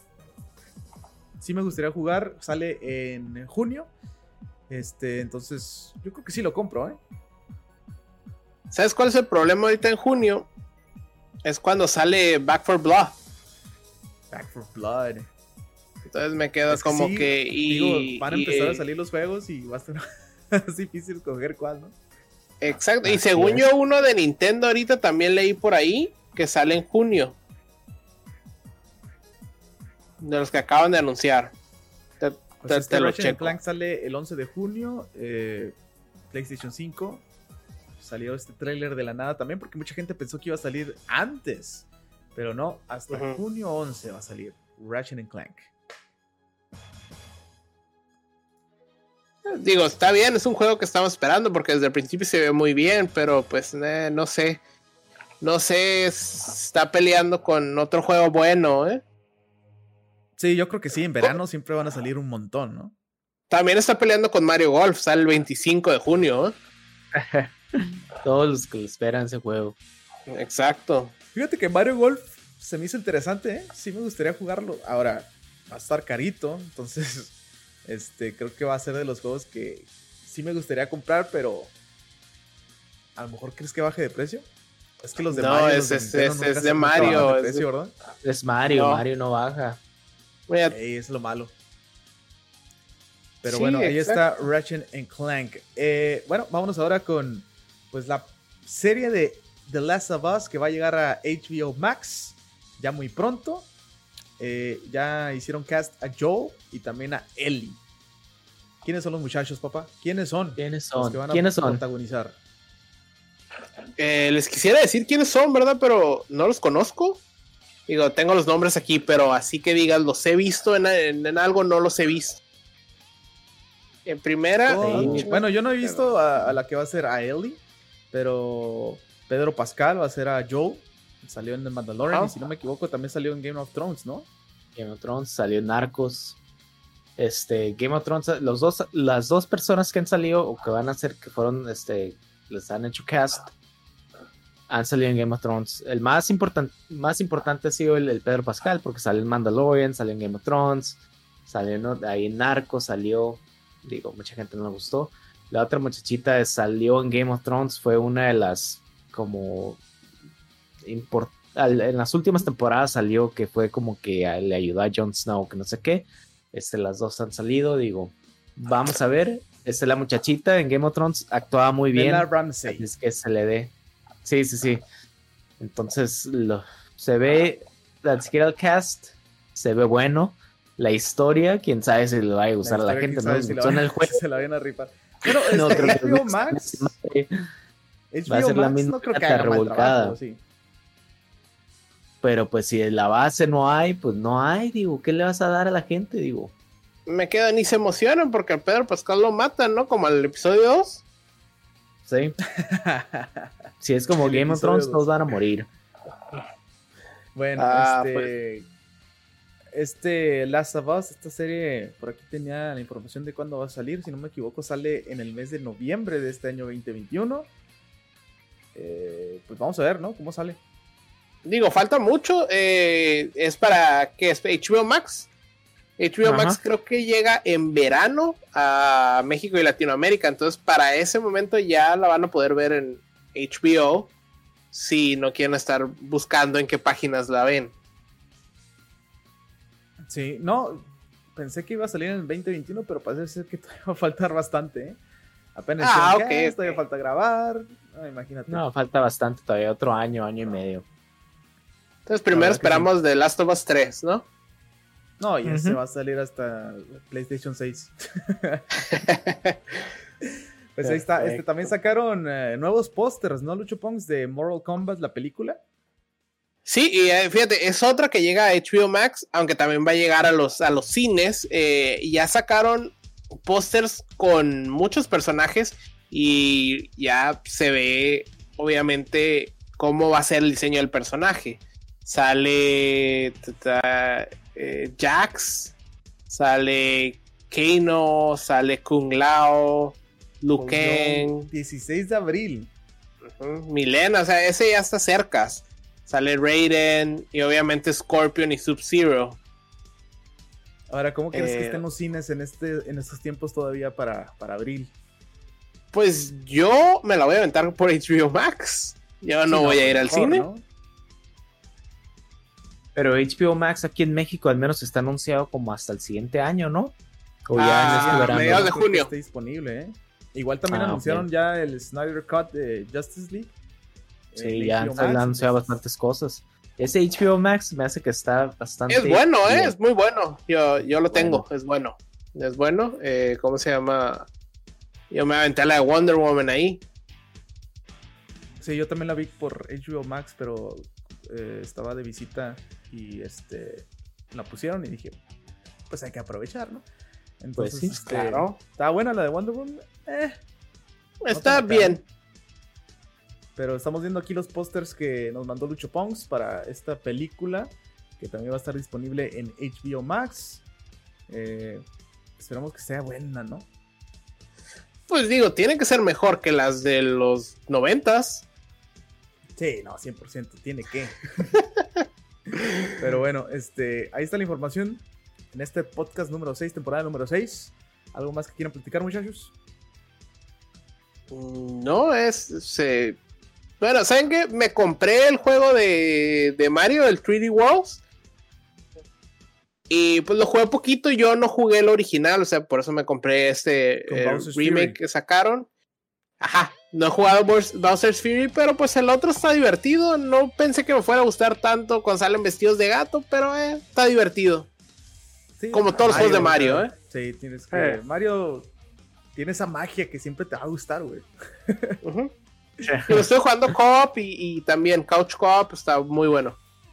[SPEAKER 1] Sí me gustaría jugar, sale en junio. Este, entonces, yo creo que sí lo compro, ¿eh?
[SPEAKER 3] ¿Sabes cuál es el problema ahorita en junio? Es cuando sale Back for Blood.
[SPEAKER 1] Back for Blood.
[SPEAKER 3] Entonces me quedo
[SPEAKER 1] Es que
[SPEAKER 3] como
[SPEAKER 1] sí,
[SPEAKER 3] que... Y,
[SPEAKER 1] digo, van a
[SPEAKER 3] y,
[SPEAKER 1] empezar
[SPEAKER 3] eh,
[SPEAKER 1] a salir los juegos y va a estar es difícil escoger cuál, ¿no?
[SPEAKER 3] Exacto, y
[SPEAKER 2] Así
[SPEAKER 3] según
[SPEAKER 2] es.
[SPEAKER 3] yo uno de Nintendo ahorita también leí por ahí que sale en junio. De los que acaban de anunciar. Te,
[SPEAKER 1] Pues
[SPEAKER 3] te-
[SPEAKER 1] es que
[SPEAKER 3] te lo
[SPEAKER 1] Ratchet and
[SPEAKER 3] checo.
[SPEAKER 1] Clank sale el once de junio. eh, PlayStation cinco. Salió este tráiler de la nada también porque mucha gente pensó que iba a salir antes. Pero no, hasta
[SPEAKER 3] Ujú.
[SPEAKER 1] junio once va a salir Ratchet and Clank.
[SPEAKER 3] Digo, está bien, es un juego que estamos esperando porque desde el principio se ve muy bien, pero pues eh, no sé. no sé, está peleando con otro juego bueno, ¿eh?
[SPEAKER 1] Sí, yo creo que sí, en verano siempre van a salir un montón, ¿no?
[SPEAKER 3] También está peleando con Mario Golf, sale el veinticinco de junio, ¿eh?
[SPEAKER 2] Todos los que esperan ese juego.
[SPEAKER 3] Exacto.
[SPEAKER 1] Fíjate que Mario Golf se me hizo interesante, ¿eh? Sí me gustaría jugarlo. Ahora, va a estar carito, entonces este, creo que va a ser de los juegos que sí me gustaría comprar, pero a lo mejor crees que baje de precio. Es que los de
[SPEAKER 3] no,
[SPEAKER 1] Mario,
[SPEAKER 3] es,
[SPEAKER 1] los de
[SPEAKER 3] es,
[SPEAKER 1] Nintendo
[SPEAKER 3] es,
[SPEAKER 1] nunca
[SPEAKER 3] es
[SPEAKER 1] se-
[SPEAKER 3] de
[SPEAKER 1] nunca
[SPEAKER 3] Mario.
[SPEAKER 1] bajan de
[SPEAKER 3] Es,
[SPEAKER 1] precio,
[SPEAKER 3] de-
[SPEAKER 1] ¿verdad?
[SPEAKER 2] Es Mario,
[SPEAKER 3] No.
[SPEAKER 2] Mario no baja.
[SPEAKER 3] mira,
[SPEAKER 1] Ey, es lo malo. Pero
[SPEAKER 3] Sí,
[SPEAKER 1] bueno, ahí
[SPEAKER 3] exacto.
[SPEAKER 1] está Ratchet and Clank. Eh, bueno, vámonos ahora con pues la serie de The Last of Us que va a llegar a H B O Max ya muy pronto. Eh, ya hicieron cast a Joel y también a Ellie. ¿Quiénes son los muchachos, papá? ¿Quiénes son
[SPEAKER 2] ¿Quiénes
[SPEAKER 1] los
[SPEAKER 2] son?
[SPEAKER 1] que van a
[SPEAKER 2] ¿Quiénes son?
[SPEAKER 1] protagonizar?
[SPEAKER 3] eh, les quisiera decir quiénes son, ¿verdad? Pero no los conozco. Digo, tengo los nombres aquí, pero así que digas, los he visto en, en- en algo, no los he visto. En primera,
[SPEAKER 1] Oh,
[SPEAKER 2] Sí.
[SPEAKER 1] bueno, yo no he visto a, a la que va a ser a Ellie, pero Pedro Pascal va a ser a Joel. Salió en The Mandalorian
[SPEAKER 3] Ah.
[SPEAKER 1] y si no me equivoco también salió en Game of Thrones, ¿no?
[SPEAKER 2] Game of Thrones, salió Narcos. Este, Game of Thrones, los dos, las dos personas que han salido o que van a ser, que fueron, este, les han hecho cast, han salido en Game of Thrones. El más, important, más importante ha sido el, el Pedro Pascal, porque salió en Mandalorian, salió en Game of Thrones, salió ¿no? ahí en Narcos, salió, digo, mucha gente no le gustó. La otra muchachita salió en Game of Thrones, fue una de las, como, import- al- en las últimas temporadas salió que fue como que a- le ayudó a Jon Snow, que no sé qué. Este, las dos han salido, digo, vamos a ver. Esta la muchachita en Game of Thrones actuaba muy bien.
[SPEAKER 1] Bella Ramsey.
[SPEAKER 2] Es que se le dé. Sí, sí, sí. Entonces, lo, se ve, ni siquiera el cast, se ve bueno. La historia, quién sabe si le va a gustar a la
[SPEAKER 1] historia,
[SPEAKER 2] gente.
[SPEAKER 1] quién
[SPEAKER 2] No
[SPEAKER 1] sabe
[SPEAKER 2] les
[SPEAKER 1] si la
[SPEAKER 2] gustó en
[SPEAKER 1] van-
[SPEAKER 2] el juego.
[SPEAKER 1] si se la van a rifar. Bueno,
[SPEAKER 2] No,
[SPEAKER 1] este,
[SPEAKER 2] creo que
[SPEAKER 1] H B O Max,
[SPEAKER 2] va a
[SPEAKER 1] H B O
[SPEAKER 2] ser la
[SPEAKER 1] Max
[SPEAKER 2] misma
[SPEAKER 1] no creo que
[SPEAKER 2] gata
[SPEAKER 1] haga mal
[SPEAKER 2] revolcada.
[SPEAKER 1] trabajo, sí.
[SPEAKER 2] Pero pues si en la base no hay, pues no hay, digo, ¿qué le vas a dar a la gente? Digo,
[SPEAKER 3] me quedo ni se emocionan porque al Pedro Pascal lo matan, ¿no? Como al episodio dos.
[SPEAKER 2] sí. Si es como
[SPEAKER 1] El
[SPEAKER 2] Game of
[SPEAKER 1] episodio
[SPEAKER 2] Thrones,
[SPEAKER 1] dos.
[SPEAKER 2] todos van a morir.
[SPEAKER 1] Bueno,
[SPEAKER 3] Ah,
[SPEAKER 1] este. Este Last of Us, esta serie, por aquí tenía la información de cuándo va a salir. Si no me equivoco, sale en el mes de noviembre de este año veinte veintiuno. Eh, pues vamos a ver, ¿no? ¿Cómo sale?
[SPEAKER 3] Digo, falta mucho. eh, es para, ¿qué es? H B O Max. H B O
[SPEAKER 2] Ajá.
[SPEAKER 3] Max creo que llega en verano a México y Latinoamérica. Entonces, para ese momento ya la van a poder ver en H B O. Si no quieren estar buscando en qué páginas la ven.
[SPEAKER 1] Sí, no, pensé que iba a salir en el veinte veintiuno, pero parece ser que todavía va a faltar bastante, ¿eh? Apenas
[SPEAKER 3] Ah,
[SPEAKER 1] hicieron
[SPEAKER 3] ok,
[SPEAKER 1] cast,
[SPEAKER 3] ok.
[SPEAKER 1] todavía falta grabar. No, imagínate.
[SPEAKER 2] No, falta bastante todavía, otro año, año y medio.
[SPEAKER 3] Entonces, primero
[SPEAKER 1] verdad que
[SPEAKER 3] esperamos The Last of Us tres, ¿no?
[SPEAKER 1] No, y ese
[SPEAKER 2] Ujú.
[SPEAKER 1] va a salir hasta PlayStation seis. Pues ahí está. Este,
[SPEAKER 3] Perfecto.
[SPEAKER 1] también sacaron eh, nuevos pósters, ¿no, Lucho Pongs? De Mortal Kombat, la película.
[SPEAKER 3] Sí, y eh, fíjate, es otra que llega a H B O Max, aunque también va a llegar a los, a los cines. eh, y ya sacaron pósters con muchos personajes y ya se ve, obviamente, cómo va a ser el diseño del personaje. Sale tata, eh, Jax, sale Kano, sale Kung Lao, Liu Kang,
[SPEAKER 1] dieciséis de abril.
[SPEAKER 3] ujú, Milena, o sea, ese ya está cerca. Sale Raiden y obviamente Scorpion y Sub-Zero.
[SPEAKER 1] Ahora, ¿cómo crees que
[SPEAKER 3] Eh,
[SPEAKER 1] estén los cines en, este, en estos tiempos todavía para, para abril?
[SPEAKER 3] Pues yo me la voy a aventar por H B O Max. Yo no
[SPEAKER 1] Sí,
[SPEAKER 3] voy a
[SPEAKER 1] pues
[SPEAKER 3] ir al
[SPEAKER 1] mejor,
[SPEAKER 3] cine.
[SPEAKER 1] ¿no?
[SPEAKER 2] Pero H B O Max aquí en México al menos está anunciado como hasta el siguiente año, ¿no? O
[SPEAKER 3] Ah,
[SPEAKER 2] ya en
[SPEAKER 3] a
[SPEAKER 2] este verano.
[SPEAKER 3] mediados de
[SPEAKER 1] No creo que
[SPEAKER 3] junio.
[SPEAKER 1] esté disponible, ¿eh? Igual también
[SPEAKER 2] Ah,
[SPEAKER 1] anunciaron
[SPEAKER 2] ok.
[SPEAKER 1] ya el Snyder Cut de Justice League.
[SPEAKER 2] Sí,
[SPEAKER 1] en
[SPEAKER 2] ya
[SPEAKER 1] H B O
[SPEAKER 2] han
[SPEAKER 1] Max,
[SPEAKER 2] han anunciado
[SPEAKER 1] entonces-
[SPEAKER 2] bastantes cosas. Ese H B O Max me hace que está bastante
[SPEAKER 3] Es bueno, ¿eh?
[SPEAKER 2] bien.
[SPEAKER 3] Es muy bueno. Yo, yo lo tengo,
[SPEAKER 2] Bueno.
[SPEAKER 3] es bueno. Es bueno. Eh, ¿Cómo se llama? Yo me aventé la de Wonder Woman ahí.
[SPEAKER 1] Sí, yo también la vi por H B O Max, pero eh, estaba de visita y este la pusieron y dije, pues hay que aprovechar, ¿no? Entonces,
[SPEAKER 2] sí,
[SPEAKER 1] este,
[SPEAKER 3] claro.
[SPEAKER 1] ¿estaba buena la de Wonder Woman? Eh,
[SPEAKER 3] Está
[SPEAKER 1] tan
[SPEAKER 3] bien.
[SPEAKER 1] Pero estamos viendo aquí los pósters que nos mandó Lucho Pongs para esta película, que también va a estar disponible en H B O Max. Eh, esperamos que sea buena, ¿no?
[SPEAKER 3] Pues digo, tiene que ser mejor que las de los noventas.
[SPEAKER 1] Sí, no, cien por ciento, tiene que. Pero bueno, este, ahí está la información en este podcast número seis, temporada número seis. ¿Algo más que quieran platicar, muchachos?
[SPEAKER 3] No, es... Se... Bueno, ¿saben qué? Me compré el juego de, de Mario, el tres D Worlds. Y pues lo jugué poquito, yo no jugué el original, o sea, por eso me compré este eh, remake que sacaron. Ajá, no he jugado Bowser's Fury, pero pues el otro está divertido. No pensé que me fuera a gustar tanto cuando salen vestidos de gato, pero eh, está divertido. Sí, como todos los juegos de Mario, ¿eh?
[SPEAKER 1] Sí, tienes que... Eh. Mario tiene esa magia que siempre te va a gustar, güey.
[SPEAKER 3] Uh-huh. Y lo estoy jugando co-op y, y también couch co-op, está muy bueno.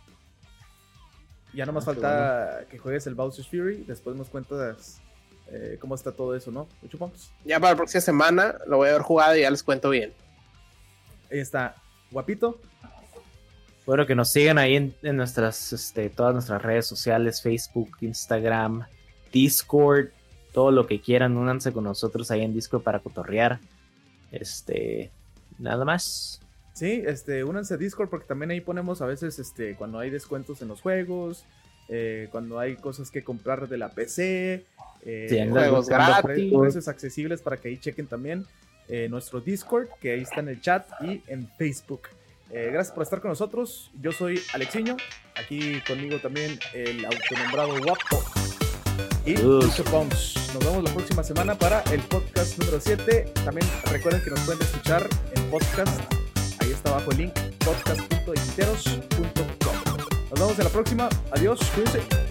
[SPEAKER 1] Ya nomás ah, falta bueno. que juegues el Bowser's Fury. Después nos cuentas eh, cómo está todo eso, ¿no? Chupamos.
[SPEAKER 3] Ya para la próxima semana lo voy a haber jugado y ya les cuento bien.
[SPEAKER 1] Ahí está, guapito.
[SPEAKER 2] Bueno, que nos sigan ahí en, en nuestras, este, todas nuestras redes sociales, Facebook, Instagram, Discord, todo lo que quieran. Únanse con nosotros ahí en Discord para cotorrear. Este, nada más.
[SPEAKER 1] Sí, este, únanse a Discord porque también ahí ponemos a veces este, cuando hay descuentos en los juegos, eh, cuando hay cosas que comprar de la P C, eh,
[SPEAKER 3] sí, juegos gratis,
[SPEAKER 1] precios accesibles para que ahí chequen también eh, nuestro Discord, que ahí está en el chat y en Facebook. Eh, gracias por estar con nosotros. Yo soy Alexiño, aquí conmigo también el autonombrado guapo y Lucho Pongs. Nos vemos la próxima semana para el podcast número siete. También recuerden que nos pueden escuchar en podcast. Ahí está abajo el link, podcast punto editeros punto com. Nos vemos en la próxima. Adiós, cuídense.